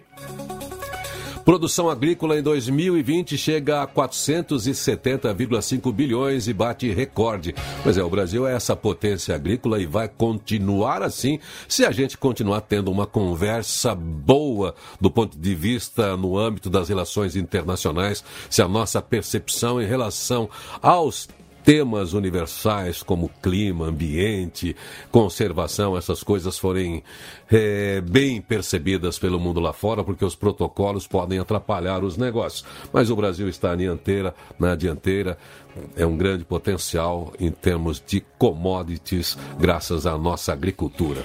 Produção agrícola em dois mil e vinte chega a quatrocentos e setenta vírgula cinco bilhões e bate recorde. Pois é, o Brasil é essa potência agrícola e vai continuar assim se a gente continuar tendo uma conversa boa do ponto de vista no âmbito das relações internacionais, se a nossa percepção em relação aos temas universais como clima, ambiente, conservação, essas coisas forem é, bem percebidas pelo mundo lá fora, porque os protocolos podem atrapalhar os negócios. Mas o Brasil está na dianteira, na dianteira, é um grande potencial em termos de commodities, graças à nossa agricultura.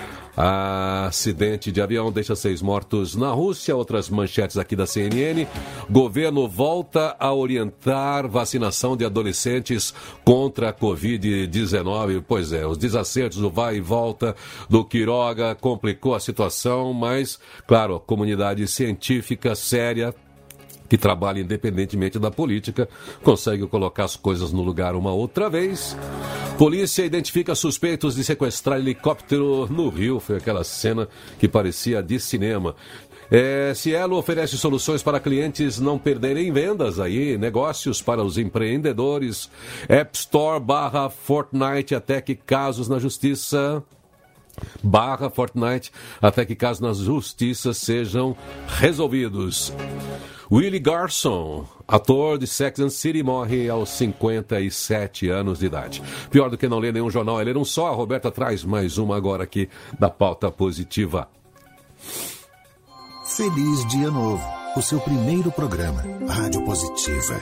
Acidente de avião deixa seis mortos na Rússia. Outras manchetes aqui da C N N. Governo volta a orientar vacinação de adolescentes contra a covid dezenove. Pois é, os desacertos, o vai e volta do Quiroga complicou a situação, mas, claro, a comunidade científica séria que trabalha independentemente da política, consegue colocar as coisas no lugar uma outra vez. Polícia identifica suspeitos de sequestrar helicóptero no Rio. Foi aquela cena que parecia de cinema. É, Cielo oferece soluções para clientes não perderem vendas, aí, negócios para os empreendedores. App Store barra Fortnite até que casos na justiça... barra Fortnite até que casos na justiça sejam resolvidos. Willie Garson, ator de Sex and the City, morre aos cinquenta e sete anos de idade. Pior do que não ler nenhum jornal, é ler um só. A Roberta traz mais uma agora aqui da pauta positiva. Feliz Dia Novo, o seu primeiro programa, Rádio Positiva.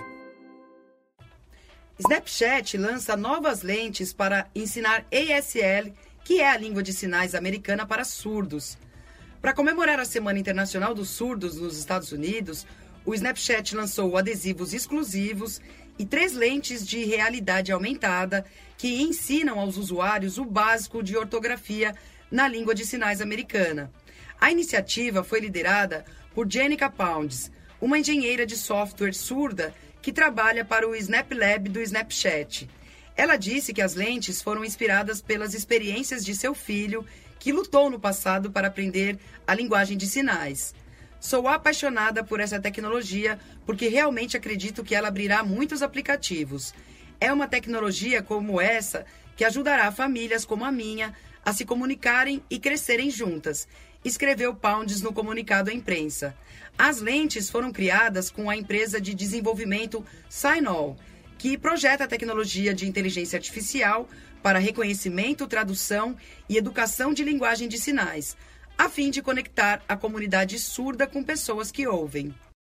Snapchat lança novas lentes para ensinar A S L, que é a língua de sinais americana para surdos. Para comemorar a Semana Internacional dos Surdos nos Estados Unidos, o Snapchat lançou adesivos exclusivos e três lentes de realidade aumentada que ensinam aos usuários o básico de ortografia na língua de sinais americana. A iniciativa foi liderada por Jenica Pounds, uma engenheira de software surda que trabalha para o Snap Lab do Snapchat. Ela disse que as lentes foram inspiradas pelas experiências de seu filho, que lutou no passado para aprender a linguagem de sinais. Sou apaixonada por essa tecnologia porque realmente acredito que ela abrirá muitos aplicativos. É uma tecnologia como essa que ajudará famílias como a minha a se comunicarem e crescerem juntas, escreveu Pounds no comunicado à imprensa. As lentes foram criadas com a empresa de desenvolvimento Signal, que projeta a tecnologia de inteligência artificial para reconhecimento, tradução e educação de linguagem de sinais, a fim de conectar a comunidade surda com pessoas que ouvem.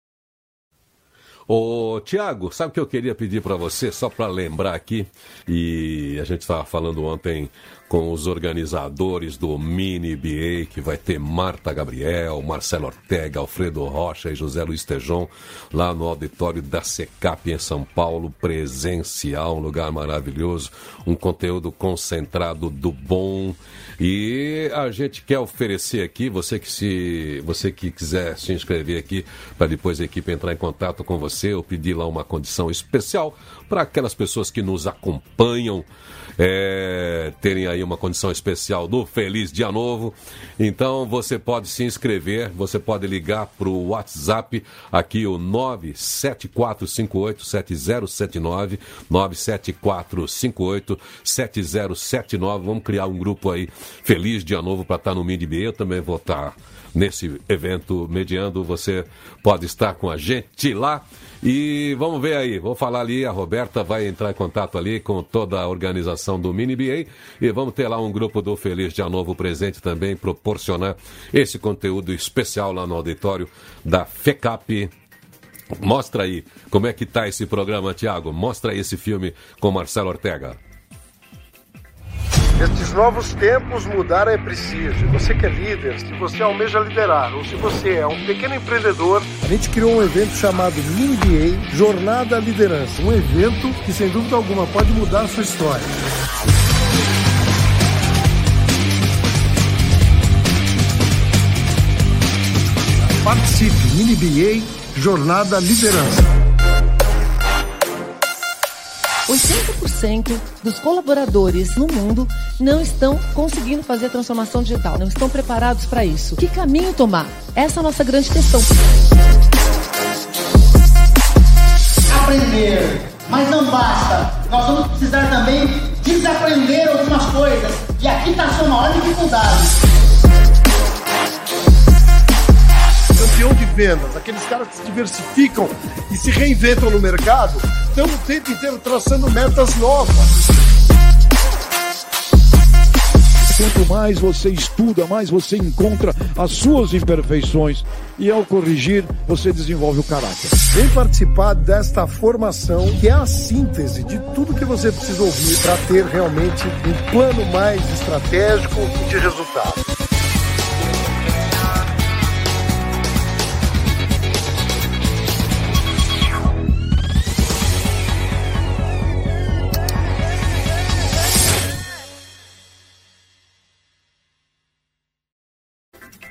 Ô, Tiago, sabe o que eu queria pedir para você, só para lembrar aqui, e a gente estava falando ontem com os organizadores do Mini B A, que vai ter Marta Gabriel, Marcelo Ortega, Alfredo Rocha e José Luiz Tejon, lá no auditório da SECAP em São Paulo, presencial, um lugar maravilhoso, um conteúdo concentrado do bom. E a gente quer oferecer aqui, você que, se, você que quiser se inscrever aqui, para depois a equipe entrar em contato com você, ou pedir lá uma condição especial para aquelas pessoas que nos acompanham, é, terem aí uma condição especial do Feliz Dia Novo. Então você pode se inscrever, você pode ligar para o WhatsApp aqui, o nove sete quatro cinco oito sete zero sete nove, nove sete quatro cinco oito sete zero sete nove. Vamos criar um grupo aí, Feliz Dia Novo, para estar no Mini B. Eu também vou estar nesse evento mediando, você pode estar com a gente lá. E vamos ver aí, vou falar ali, a Roberta vai entrar em contato ali com toda a organização do Mini B A e vamos ter lá um grupo do Feliz Dia Novo presente também, proporcionar esse conteúdo especial lá no auditório da FECAP. Mostra aí como é que tá esse programa, Tiago, mostra aí esse filme com Marcelo Ortega. Estes novos tempos, mudar é preciso. Se você que é líder, se você almeja liderar, ou se você é um pequeno empreendedor, a gente criou um evento chamado Mini B A Jornada à Liderança. Um evento que, sem dúvida alguma, pode mudar a sua história. Participe, Mini B A Jornada à Liderança. oitenta por cento dos colaboradores no mundo não estão conseguindo fazer a transformação digital, não estão preparados para isso. Que caminho tomar? Essa é a nossa grande questão. Aprender, mas não basta. Nós vamos precisar também desaprender algumas coisas. E aqui está a sua maior dificuldade. Campeão de vendas, aqueles caras que se diversificam e se reinventam no mercado, estão o tempo inteiro traçando metas novas. Quanto mais você estuda, mais você encontra as suas imperfeições e ao corrigir, você desenvolve o caráter. Vem participar desta formação, que é a síntese de tudo que você precisa ouvir para ter realmente um plano mais estratégico e de resultado.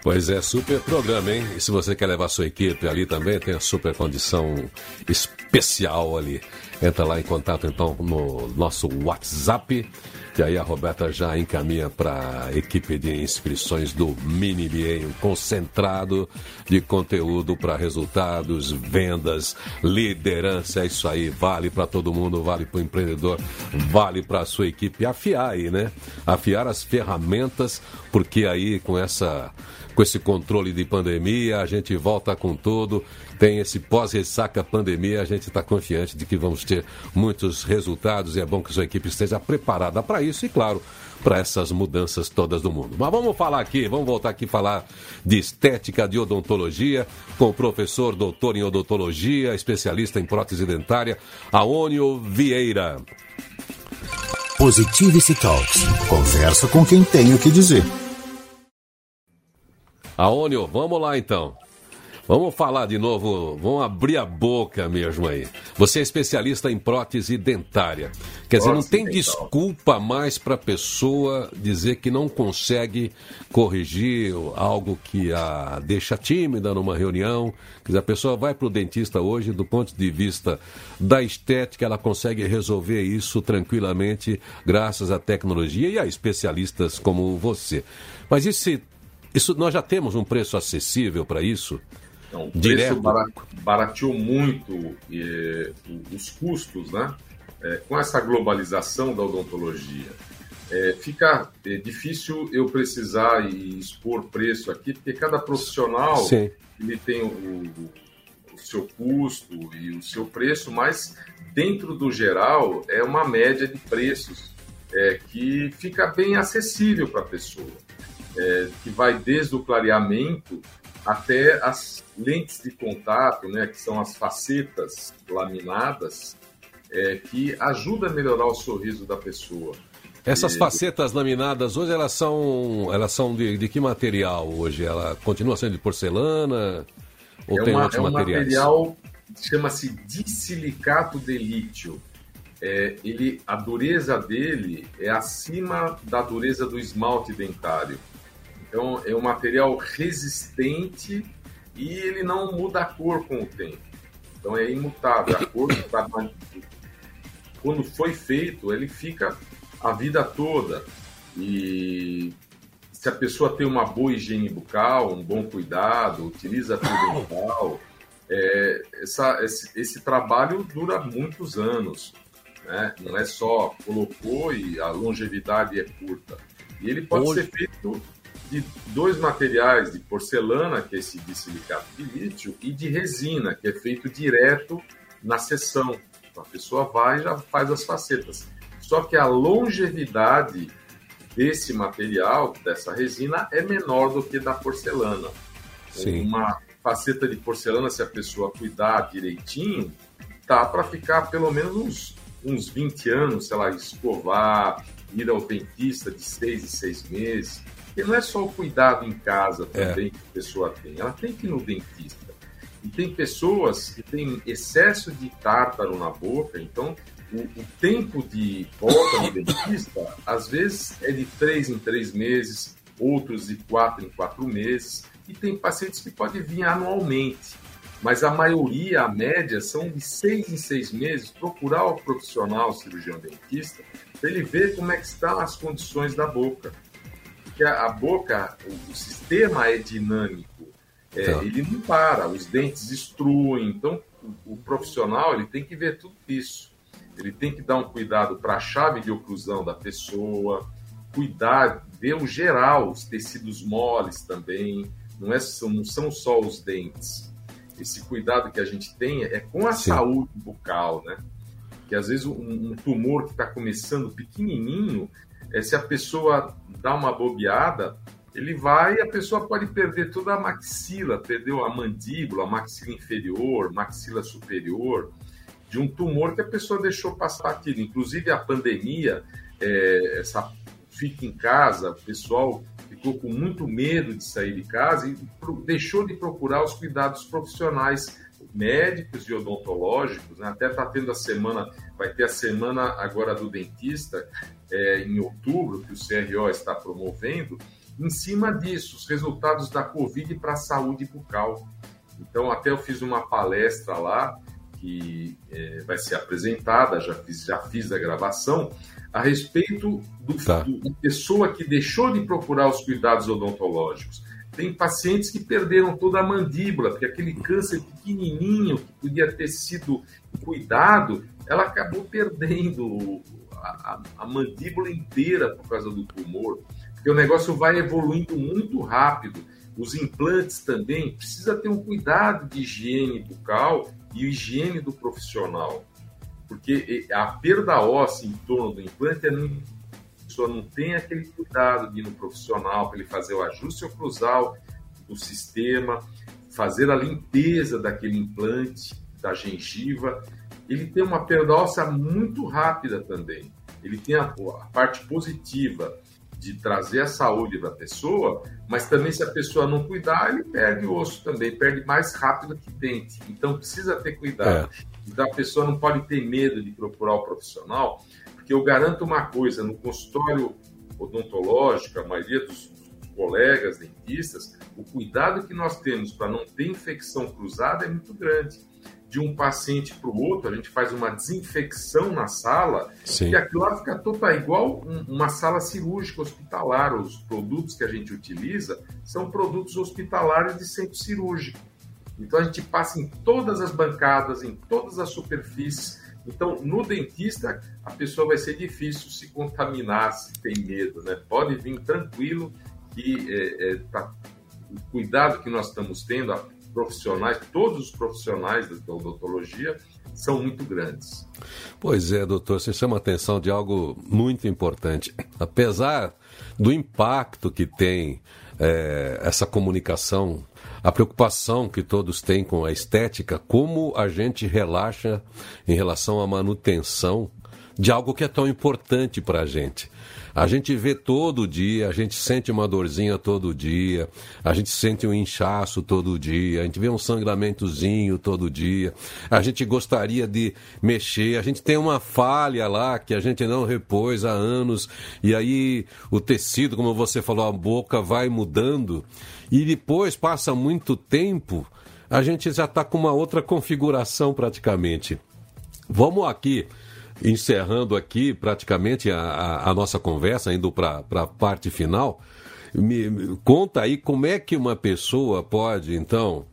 Pois é, super programa, hein? E se você quer levar sua equipe ali também, tem a super condição especial ali. Entra lá em contato, então, no nosso WhatsApp, que aí a Roberta já encaminha para a equipe de inscrições do Mini M B A, um concentrado de conteúdo para resultados, vendas, liderança. É isso aí, vale para todo mundo, vale para o empreendedor, vale para a sua equipe. Afiar aí, né? Afiar as ferramentas, porque aí com essa... Com esse controle de pandemia, a gente volta com tudo. Tem esse pós-ressaca pandemia, a gente está confiante de que vamos ter muitos resultados e é bom que a sua equipe esteja preparada para isso e, claro, para essas mudanças todas do mundo. Mas vamos falar aqui, vamos voltar aqui a falar de estética, de odontologia, com o professor doutor em odontologia, especialista em prótese dentária, Aônio Vieira. Positivity Talks. Conversa com quem tem o que dizer. Aônio, vamos lá então. Vamos falar de novo, vamos abrir a boca mesmo aí. Você é especialista em prótese dentária. Quer dizer, não tem desculpa mais para a pessoa dizer que não consegue corrigir algo que a deixa tímida numa reunião. Quer dizer, a pessoa vai para o dentista hoje, do ponto de vista da estética, ela consegue resolver isso tranquilamente graças à tecnologia e a especialistas como você. Mas isso, isso nós já temos um preço acessível para isso? Então, o preço barateou muito eh, os custos, né? Eh, com essa globalização da odontologia. Eh, fica eh, difícil eu precisar e expor preço aqui, porque cada profissional Sim. ele tem o, o seu custo e o seu preço, mas dentro do geral é uma média de preços eh, que fica bem acessível para a pessoa, eh, que vai desde o clareamento até as lentes de contato, né, que são as facetas laminadas, é, que ajuda a melhorar o sorriso da pessoa. Essas e... facetas laminadas hoje, elas são, elas são de, de que material hoje? Ela continua sendo de porcelana ou é tem uma, outros é um materiais? material, chama-se disilicato de lítio. É, ele, a dureza dele é acima da dureza do esmalte dentário. Então, é um material resistente e ele não muda a cor com o tempo. Então, é imutável. A cor, quando foi feito, ele fica a vida toda. E se a pessoa tem uma boa higiene bucal, um bom cuidado, utiliza fio dental, é, essa, esse, esse trabalho dura muitos anos, né? Não é só colocou e a longevidade é curta. E ele pode Hoje... ser feito de dois materiais, de porcelana, que é esse disilicato de lítio, e de resina, que é feito direto na sessão. Então, a pessoa vai e já faz as facetas. Só que a longevidade desse material, dessa resina, é menor do que da porcelana. Sim. Uma faceta de porcelana, se a pessoa cuidar direitinho, tá para ficar pelo menos uns, uns vinte anos, sei lá, escovar, ir ao dentista de seis em seis meses. Porque não é só o cuidado em casa também é. que a pessoa tem, ela tem que ir no dentista. E tem pessoas que têm excesso de tártaro na boca, então o, o tempo de volta no dentista, às vezes é de três em três meses, outros de quatro em quatro meses, e tem pacientes que podem vir anualmente. Mas a maioria, a média, são de seis em seis meses, procurar o profissional, o cirurgião dentista, para ele ver como é que estão as condições da boca. Porque a boca, o sistema é dinâmico, é, tá. ele não para, os dentes destruem, então o, o profissional ele tem que ver tudo isso, ele tem que dar um cuidado para a chave de oclusão da pessoa, cuidar, ver o geral, os tecidos moles também, não, é, não são só os dentes, esse cuidado que a gente tem é com a Sim. saúde bucal, né? Que às vezes um, um tumor que está começando pequenininho, é, se a pessoa dá uma bobeada, ele vai e a pessoa pode perder toda a maxila, perdeu a mandíbula, a maxila inferior, maxila superior, de um tumor que a pessoa deixou passar aquilo. Inclusive a pandemia, é, essa fica em casa, o pessoal ficou com muito medo de sair de casa e pro, deixou de procurar os cuidados profissionais médicos e odontológicos, né? Até está tendo a semana, vai ter a semana agora do dentista, é, em outubro, que o C R O está promovendo, em cima disso, os resultados da Covid para a saúde bucal. Então, até eu fiz uma palestra lá, que é, vai ser apresentada, já fiz, já fiz a gravação, a respeito do, tá. do, da pessoa que deixou de procurar os cuidados odontológicos. Tem pacientes que perderam toda a mandíbula, porque aquele câncer pequenininho que podia ter sido cuidado, ela acabou perdendo a, a, a mandíbula inteira por causa do tumor, porque o negócio vai evoluindo muito rápido. Os implantes também, precisa ter um cuidado de higiene bucal e higiene do profissional, porque a perda óssea em torno do implante é muito... A pessoa não tem aquele cuidado de ir no profissional para ele fazer o ajuste oclusal do sistema, fazer a limpeza daquele implante, da gengiva. Ele tem uma perda óssea muito rápida também. Ele tem a, a parte positiva de trazer a saúde para a pessoa, mas também se a pessoa não cuidar, ele perde o osso também, perde mais rápido que tente. Então precisa ter cuidado. É. Então a pessoa não pode ter medo de procurar o profissional, porque eu garanto uma coisa, no consultório odontológico, a maioria dos colegas dentistas, o cuidado que nós temos para não ter infecção cruzada é muito grande. De um paciente para o outro, a gente faz uma desinfecção na sala, Sim. e aquilo lá fica total, igual uma sala cirúrgica hospitalar. Os produtos que a gente utiliza são produtos hospitalares de centro cirúrgico. Então a gente passa em todas as bancadas, em todas as superfícies. Então, no dentista, a pessoa vai ser difícil se contaminar, se tem medo, né? Pode vir tranquilo que é, é, tá, o cuidado que nós estamos tendo, a profissionais, todos os profissionais da odontologia são muito grandes. Pois é, doutor, você chama a atenção de algo muito importante. Apesar do impacto que tem é, essa comunicação, a preocupação que todos têm com a estética, como a gente relaxa em relação à manutenção de algo que é tão importante para a gente. A gente vê todo dia, a gente sente uma dorzinha todo dia, a gente sente um inchaço todo dia, a gente vê um sangramentozinho todo dia, a gente gostaria de mexer, a gente tem uma falha lá que a gente não repôs há anos, e aí o tecido, como você falou, a boca vai mudando, e depois passa muito tempo, a gente já está com uma outra configuração praticamente. Vamos aqui... Encerrando aqui praticamente a, a, a nossa conversa, indo para a parte final, me, me conta aí como é que uma pessoa pode, então,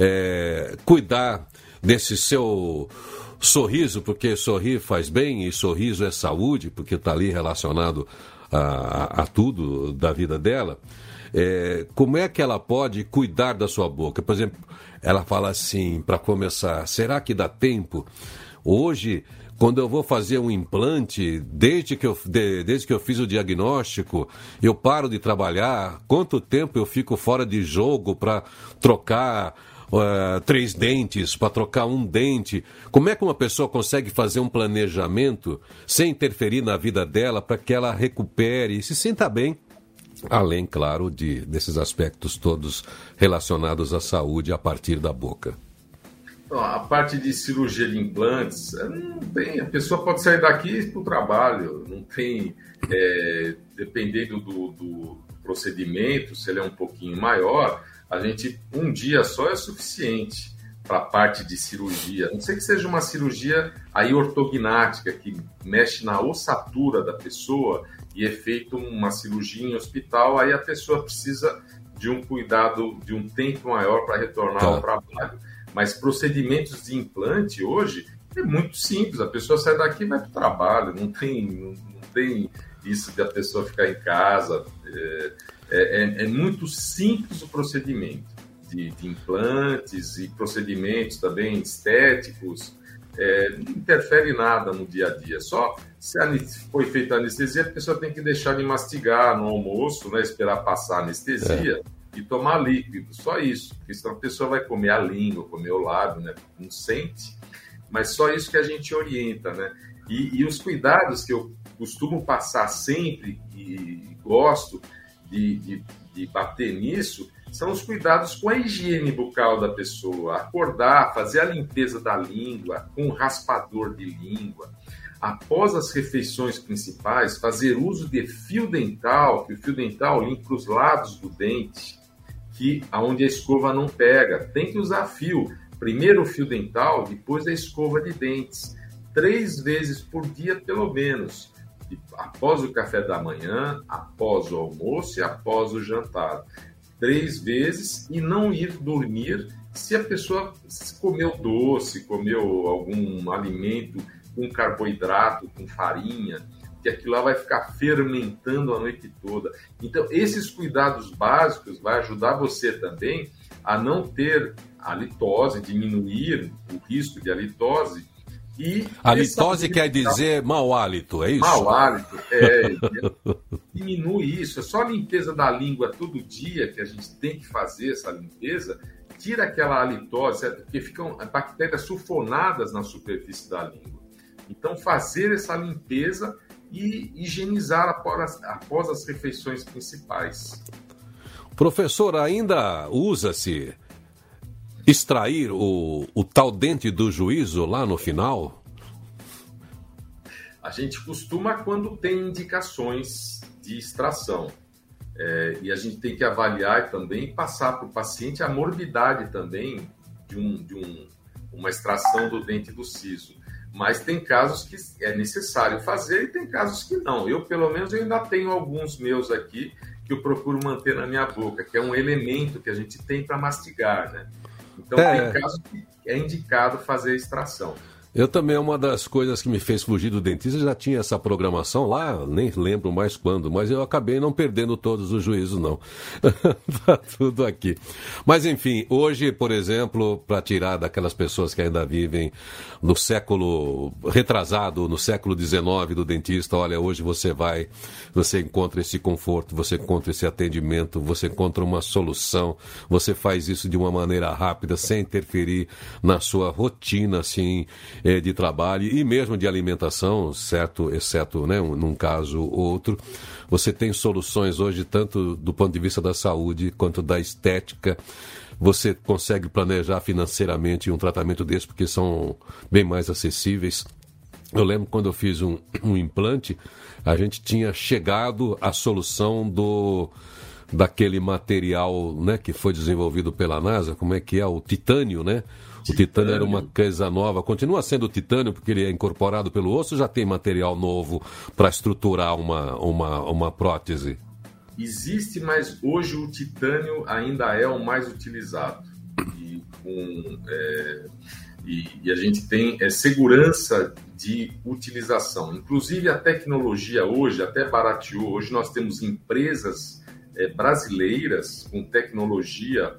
é, cuidar desse seu sorriso, porque sorrir faz bem e sorriso é saúde, porque está ali relacionado a, a, a tudo da vida dela. É, como é que ela pode cuidar da sua boca? Por exemplo, ela fala assim, para começar, será que dá tempo? Hoje... Quando eu vou fazer um implante, desde que eu, de, desde que eu fiz o diagnóstico, eu paro de trabalhar, quanto tempo eu fico fora de jogo para trocar uh, três dentes, para trocar um dente? Como é que uma pessoa consegue fazer um planejamento sem interferir na vida dela para que ela recupere e se sinta bem? Além, claro, de, desses aspectos todos relacionados à saúde a partir da boca. A parte de cirurgia de implantes, não tem, a pessoa pode sair daqui para o trabalho, não tem, é, dependendo do, do procedimento, se ele é um pouquinho maior, a gente, um dia só é suficiente para a parte de cirurgia. A não sei que seja uma cirurgia aí ortognática, que mexe na ossatura da pessoa e é feito uma cirurgia em hospital, aí a pessoa precisa de um cuidado, de um tempo maior para retornar tá. ao trabalho. Mas procedimentos de implante hoje é muito simples. A pessoa sai daqui e vai para o trabalho. Não tem, não, não tem isso de a pessoa ficar em casa. É, é, é muito simples o procedimento de, de implantes e procedimentos também estéticos. É, não interfere nada no dia a dia. Só se foi feita a anestesia, a pessoa tem que deixar de mastigar no almoço, né, esperar passar a anestesia. É. E tomar líquido, só isso, porque senão a pessoa vai comer a língua, comer o lábio, né? Não sente, mas só isso que a gente orienta, né? E, e os cuidados que eu costumo passar sempre e gosto de, de, de bater nisso são os cuidados com a higiene bucal da pessoa, acordar, fazer a limpeza da língua com um raspador de língua, após as refeições principais, fazer uso de fio dental, que o fio dental limpa os lados do dente, que aonde a escova não pega. Tem que usar fio. Primeiro o fio dental, depois a escova de dentes. Três vezes por dia, pelo menos. Após o café da manhã, após o almoço e após o jantar. Três vezes, e não ir dormir se a pessoa comeu doce, comeu algum alimento com carboidrato, com farinha, que aquilo lá vai ficar fermentando a noite toda. Então, esses cuidados básicos vai ajudar você também a não ter halitose, diminuir o risco de halitose. E halitose essa... quer dizer mau hálito, é isso? Mau hálito, é. Diminui isso. É só a limpeza da língua todo dia que a gente tem que fazer essa limpeza. Tira aquela halitose, porque ficam bactérias sulfonadas na superfície da língua. Então, fazer essa limpeza e higienizar após, após as refeições principais. Professor, ainda usa-se extrair o, o tal dente do juízo lá no final? A gente costuma quando tem indicações de extração. É, e a gente tem que avaliar também e passar para o paciente a morbidade também de, um, de um, uma extração do dente do siso. Mas tem casos que é necessário fazer e tem casos que não. Eu, pelo menos, eu ainda tenho alguns meus aqui que eu procuro manter na minha boca, que é um elemento que a gente tem para mastigar, né? Então, é. tem casos que é indicado fazer a extração. Eu também, uma das coisas que me fez fugir do dentista, já tinha essa programação lá, nem lembro mais quando, mas eu acabei não perdendo todos os juízos, não. Tá tudo aqui. Mas, enfim, hoje, por exemplo, para tirar daquelas pessoas que ainda vivem no século retrasado, no século dezenove do dentista, olha, hoje você vai, você encontra esse conforto, você encontra esse atendimento, você encontra uma solução, você faz isso de uma maneira rápida, sem interferir na sua rotina, assim, de trabalho e mesmo de alimentação, certo, exceto, né, num caso ou outro. Você tem soluções hoje tanto do ponto de vista da saúde quanto da estética. Você consegue planejar financeiramente um tratamento desse porque são bem mais acessíveis. Eu lembro quando eu fiz um, um implante, a gente tinha chegado à solução do daquele material, né, que foi desenvolvido pela NASA, como é que é? O titânio, né? O titânio era uma coisa nova, continua sendo o titânio porque ele é incorporado pelo osso, já tem material novo para estruturar uma, uma, uma prótese? Existe, mas hoje o titânio ainda é o mais utilizado. E, um, é, e, e a gente tem é, segurança de utilização. Inclusive a tecnologia hoje até barateou. Hoje nós temos empresas é, brasileiras com tecnologia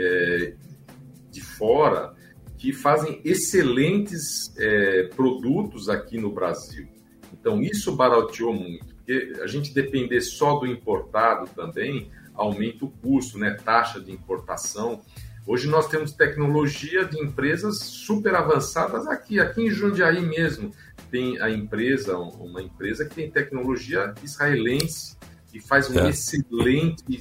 é, de fora que fazem excelentes é, produtos aqui no Brasil. Então, isso barateou muito, porque a gente depender só do importado também aumenta o custo, né? Taxa de importação. Hoje nós temos tecnologia de empresas super avançadas aqui, aqui em Jundiaí mesmo. Tem a empresa, uma empresa que tem tecnologia israelense e faz um é. excelente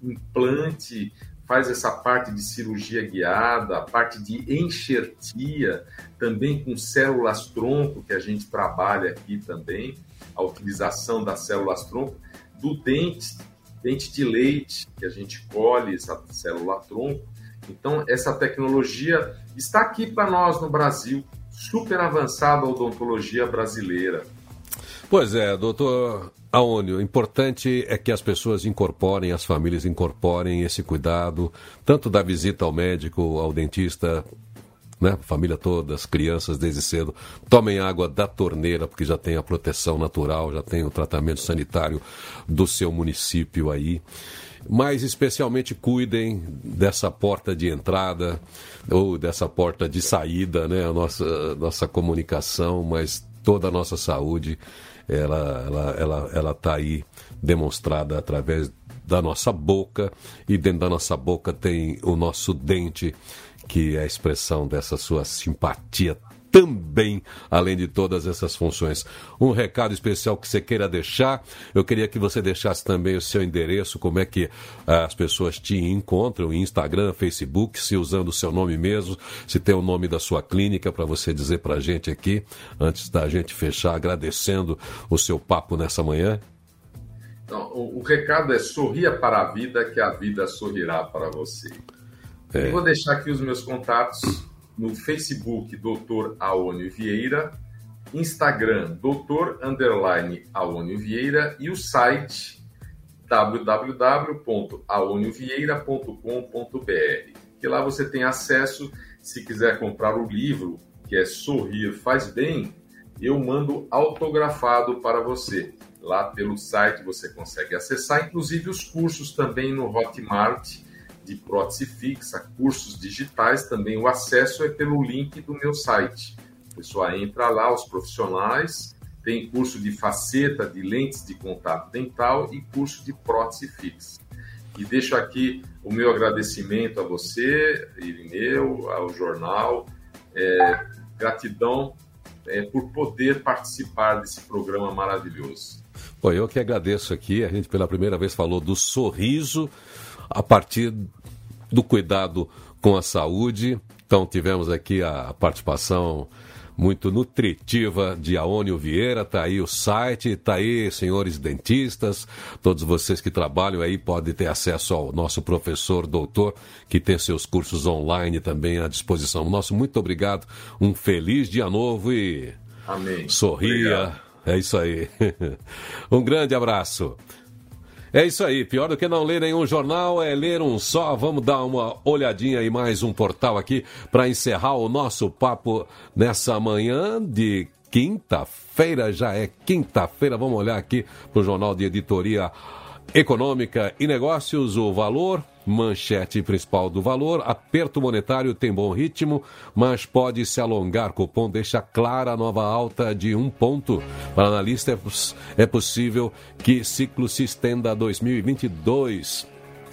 implante, faz essa parte de cirurgia guiada, a parte de enxertia, também com células-tronco, que a gente trabalha aqui também, a utilização das células-tronco, do dente, dente de leite, que a gente colhe essa célula-tronco. Então, essa tecnologia está aqui para nós no Brasil, super avançada a odontologia brasileira. Pois é, doutor Aônio, o importante é que as pessoas incorporem, as famílias incorporem esse cuidado, tanto da visita ao médico, ao dentista, né, a família toda, as crianças desde cedo, tomem água da torneira, porque já tem a proteção natural, já tem o tratamento sanitário do seu município aí. Mas especialmente cuidem dessa porta de entrada ou dessa porta de saída, né, a nossa, nossa comunicação, mas toda a nossa saúde, ela ela ela ela está aí demonstrada através da nossa boca, e dentro da nossa boca tem o nosso dente, que é a expressão dessa sua simpatia também, além de todas essas funções. Um recado especial que você queira deixar, eu queria que você deixasse também o seu endereço, como é que ah, as pessoas te encontram, Instagram, Facebook, se usando o seu nome mesmo, se tem o nome da sua clínica, para você dizer para a gente aqui, antes da gente fechar, agradecendo o seu papo nessa manhã. Então, o, o recado é: sorria para a vida, que a vida sorrirá para você. É. Eu vou deixar aqui os meus contatos. No Facebook, doutor Aônio Vieira, Instagram, doutor underline Aônio Vieira, e o site w w w ponto aonio vieira ponto com ponto b r, que lá você tem acesso. Se quiser comprar o livro, que é Sorrir Faz Bem, eu mando autografado para você. Lá pelo site você consegue acessar, inclusive os cursos também no Hotmart, de prótese fixa, cursos digitais também. O acesso é pelo link do meu site. A pessoa entra lá, os profissionais, tem curso de faceta, de lentes de contato dental e curso de prótese fixa. E deixo aqui o meu agradecimento a você, Irineu, ao jornal. É, gratidão é, por poder participar desse programa maravilhoso. Pô, eu que agradeço aqui. A gente pela primeira vez falou do sorriso a partir do cuidado com a saúde. Então tivemos aqui a participação muito nutritiva de Aônio Vieira. Está aí o site, está aí, senhores dentistas, todos vocês que trabalham aí podem ter acesso ao nosso professor doutor, que tem seus cursos online também à disposição. Nosso muito obrigado, um feliz dia novo e amém. Sorria. Obrigado. É isso aí. Um grande abraço. É isso aí, pior do que não ler nenhum jornal é ler um só. Vamos dar uma olhadinha em mais um portal aqui para encerrar o nosso papo nessa manhã de quinta-feira. Já é quinta-feira, vamos olhar aqui para o Jornal de Editoria Econômica e Negócios. O Valor, manchete principal do Valor: aperto monetário tem bom ritmo, mas pode se alongar. Copom deixa clara a nova alta de um ponto. Para analista, é, é possível que ciclo se estenda a dois mil e vinte e dois.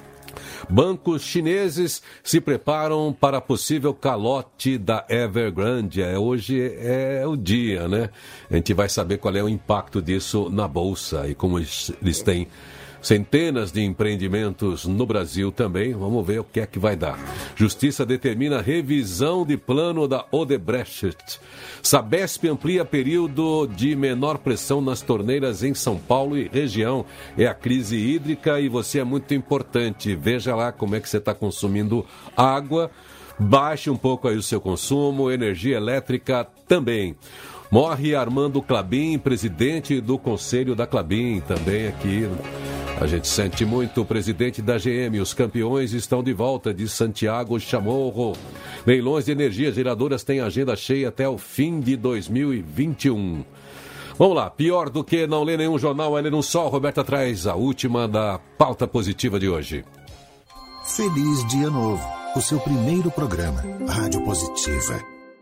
Bancos chineses se preparam para possível calote da Evergrande. É, hoje é o dia, né? A gente vai saber qual é o impacto disso na Bolsa e como eles têm centenas de empreendimentos no Brasil também. Vamos ver o que é que vai dar. Justiça determina revisão de plano da Odebrecht. Sabesp amplia período de menor pressão nas torneiras em São Paulo e região. É a crise hídrica e você é muito importante. Veja lá como é que você está consumindo água. Baixe um pouco aí o seu consumo. Energia elétrica também. Morre Armando Klabin, presidente do Conselho da Klabin, também aqui. A gente sente muito. O presidente da G M. Os campeões estão de volta, de Santiago Chamorro. Leilões de energia geradoras têm agenda cheia até o fim de dois mil e vinte e um. Vamos lá, pior do que não ler nenhum jornal é ler um só. Roberta traz a última da pauta positiva de hoje. Feliz Dia Novo, o seu primeiro programa, Rádio Positiva.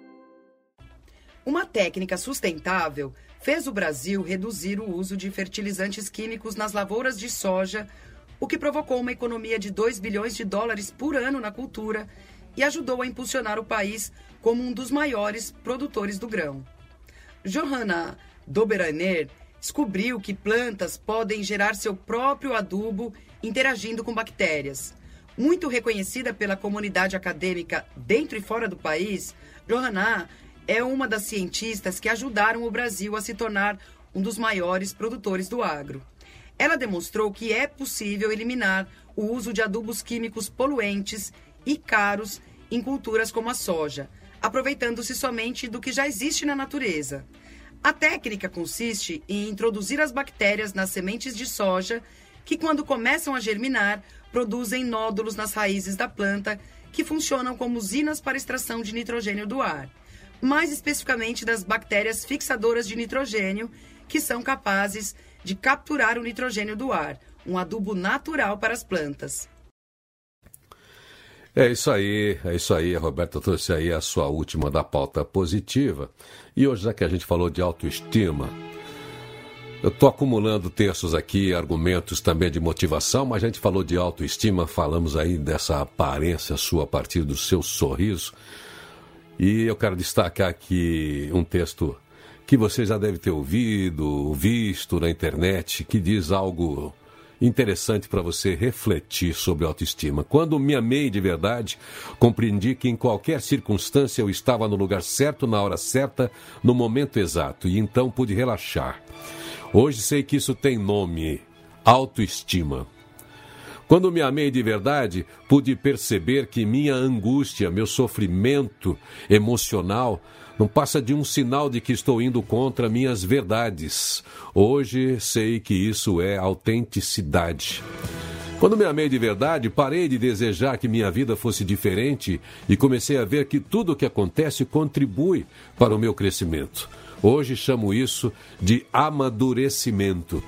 Uma técnica sustentável fez o Brasil reduzir o uso de fertilizantes químicos nas lavouras de soja, o que provocou uma economia de dois bilhões de dólares por ano na cultura e ajudou a impulsionar o país como um dos maiores produtores do grão. Johanna Doberaner descobriu que plantas podem gerar seu próprio adubo interagindo com bactérias. Muito reconhecida pela comunidade acadêmica dentro e fora do país, Johanna é uma das cientistas que ajudaram o Brasil a se tornar um dos maiores produtores do agro. Ela demonstrou que é possível eliminar o uso de adubos químicos poluentes e caros em culturas como a soja, aproveitando-se somente do que já existe na natureza. A técnica consiste em introduzir as bactérias nas sementes de soja, que quando começam a germinar, produzem nódulos nas raízes da planta, que funcionam como usinas para extração de nitrogênio do ar. Mais especificamente das bactérias fixadoras de nitrogênio, que são capazes de capturar o nitrogênio do ar, um adubo natural para as plantas. É isso aí, é isso aí. A Roberta trouxe aí a sua última da pauta positiva. E hoje, já que a gente falou de autoestima, eu estou acumulando textos aqui, argumentos também de motivação, mas a gente falou de autoestima, falamos aí dessa aparência sua a partir do seu sorriso. E eu quero destacar aqui um texto que você já deve ter ouvido, visto na internet, que diz algo interessante para você refletir sobre autoestima. Quando me amei de verdade, compreendi que em qualquer circunstância eu estava no lugar certo, na hora certa, no momento exato, e então pude relaxar. Hoje sei que isso tem nome, autoestima. Quando me amei de verdade, pude perceber que minha angústia, meu sofrimento emocional não passa de um sinal de que estou indo contra minhas verdades. Hoje sei que isso é autenticidade. Quando me amei de verdade, parei de desejar que minha vida fosse diferente e comecei a ver que tudo o que acontece contribui para o meu crescimento. Hoje chamo isso de amadurecimento.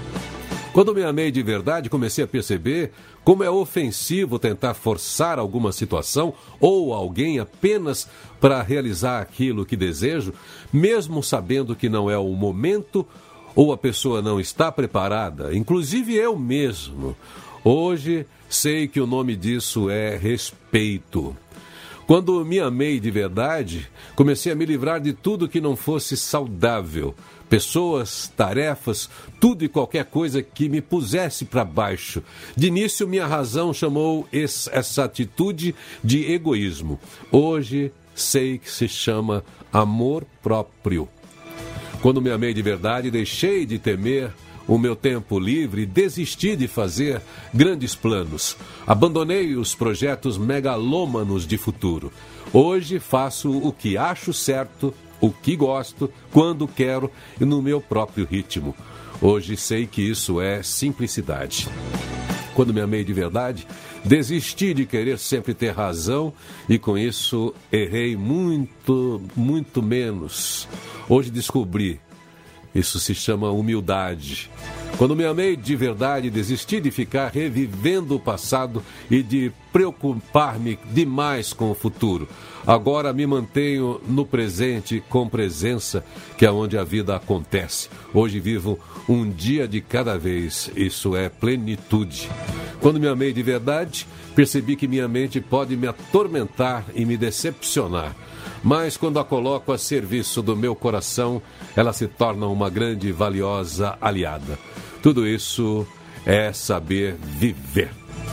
Quando me amei de verdade, comecei a perceber como é ofensivo tentar forçar alguma situação ou alguém apenas para realizar aquilo que desejo, mesmo sabendo que não é o momento ou a pessoa não está preparada, inclusive eu mesmo. Hoje sei que o nome disso é respeito. Quando me amei de verdade, comecei a me livrar de tudo que não fosse saudável. Pessoas, tarefas, tudo e qualquer coisa que me pusesse para baixo. De início, minha razão chamou essa atitude de egoísmo. Hoje, sei que se chama amor próprio. Quando me amei de verdade, deixei de temer o meu tempo livre e desisti de fazer grandes planos. Abandonei os projetos megalômanos de futuro. Hoje faço o que acho certo, o que gosto, quando quero e no meu próprio ritmo. Hoje sei que isso é simplicidade. Quando me amei de verdade, desisti de querer sempre ter razão e com isso errei muito, muito menos. Hoje descobri. Isso se chama humildade. Quando me amei de verdade, desisti de ficar revivendo o passado e de preocupar-me demais com o futuro. Agora me mantenho no presente com presença, que é onde a vida acontece. Hoje vivo um dia de cada vez. Isso é plenitude. Quando me amei de verdade, percebi que minha mente pode me atormentar e me decepcionar. Mas quando a coloco a serviço do meu coração, ela se torna uma grande e valiosa aliada. Tudo isso é saber viver.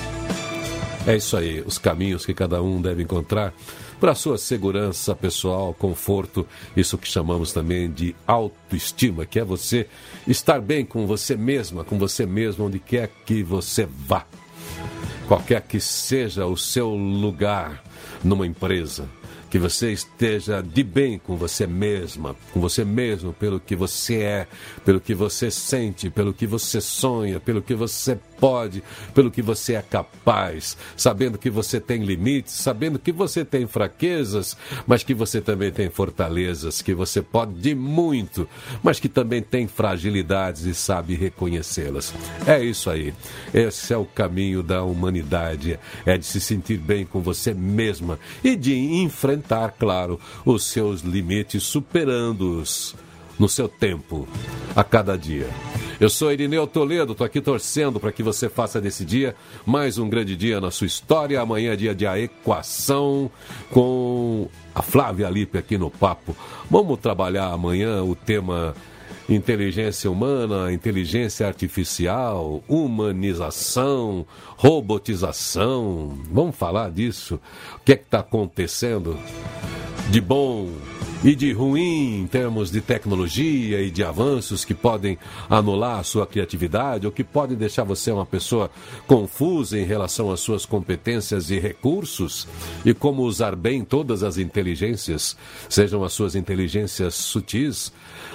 É isso aí, os caminhos que cada um deve encontrar para a sua segurança pessoal, conforto, isso que chamamos também de autoestima, que é você estar bem com você mesma, com você mesmo, onde quer que você vá. Qualquer que seja o seu lugar numa empresa, que você esteja de bem com você mesma, com você mesmo, pelo que você é, pelo que você sente, pelo que você sonha, pelo que você pode, pelo que você é capaz, sabendo que você tem limites, sabendo que você tem fraquezas, mas que você também tem fortalezas, que você pode muito, mas que também tem fragilidades e sabe reconhecê-las. É isso aí. Esse é o caminho da humanidade, é de se sentir bem com você mesma e de enfrentar, claro, os seus limites, superando-os no seu tempo, a cada dia. Eu sou Irineu Toledo, estou aqui torcendo para que você faça desse dia mais um grande dia na sua história. Amanhã é dia de A Equação com a Flávia Lippe aqui no Papo. Vamos trabalhar amanhã o tema inteligência humana, inteligência artificial, humanização, robotização. Vamos falar disso. O que é que está acontecendo de bom e de ruim em termos de tecnologia e de avanços que podem anular a sua criatividade ou que podem deixar você uma pessoa confusa em relação às suas competências e recursos, e como usar bem todas as inteligências, sejam as suas inteligências sutis,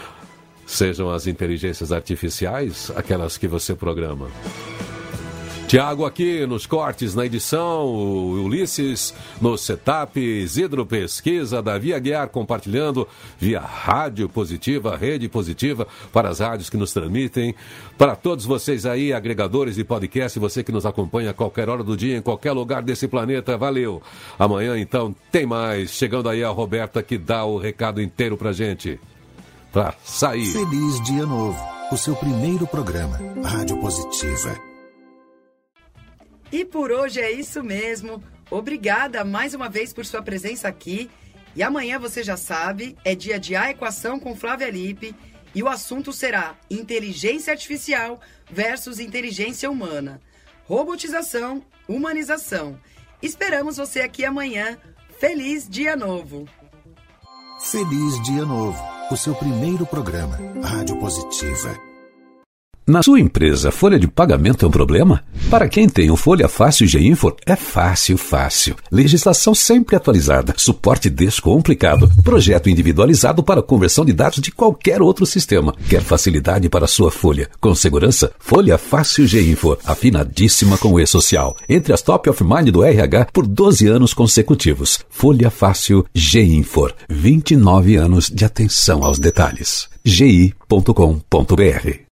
sejam as inteligências artificiais, aquelas que você programa. Tiago aqui nos cortes, na edição, o Ulisses no setup, Isidro Pesquisa, Davi Aguiar compartilhando via Rádio Positiva, Rede Positiva, para as rádios que nos transmitem, para todos vocês aí, agregadores de podcast, você que nos acompanha a qualquer hora do dia, em qualquer lugar desse planeta, valeu. Amanhã, então, tem mais. Chegando aí a Roberta que dá o recado inteiro pra gente. Pra sair. Feliz Dia Novo, o seu primeiro programa, Rádio Positiva. E por hoje é isso mesmo. Obrigada mais uma vez por sua presença aqui. E amanhã, você já sabe, é dia de A Equação com Flávia Lippe e o assunto será inteligência artificial versus inteligência humana. Robotização, humanização. Esperamos você aqui amanhã. Feliz Dia Novo! Feliz Dia Novo, o seu primeiro programa, Rádio Positiva. Na sua empresa, folha de pagamento é um problema? Para quem tem o Folha Fácil GeInfor, é fácil, fácil. Legislação sempre atualizada, suporte descomplicado, projeto individualizado para conversão de dados de qualquer outro sistema. Quer facilidade para sua folha? Com segurança, Folha Fácil GeInfor, afinadíssima com o E-Social. Entre as top of mind do R H por doze anos consecutivos. Folha Fácil GeInfor, vinte e nove anos de atenção aos detalhes. gi ponto com ponto br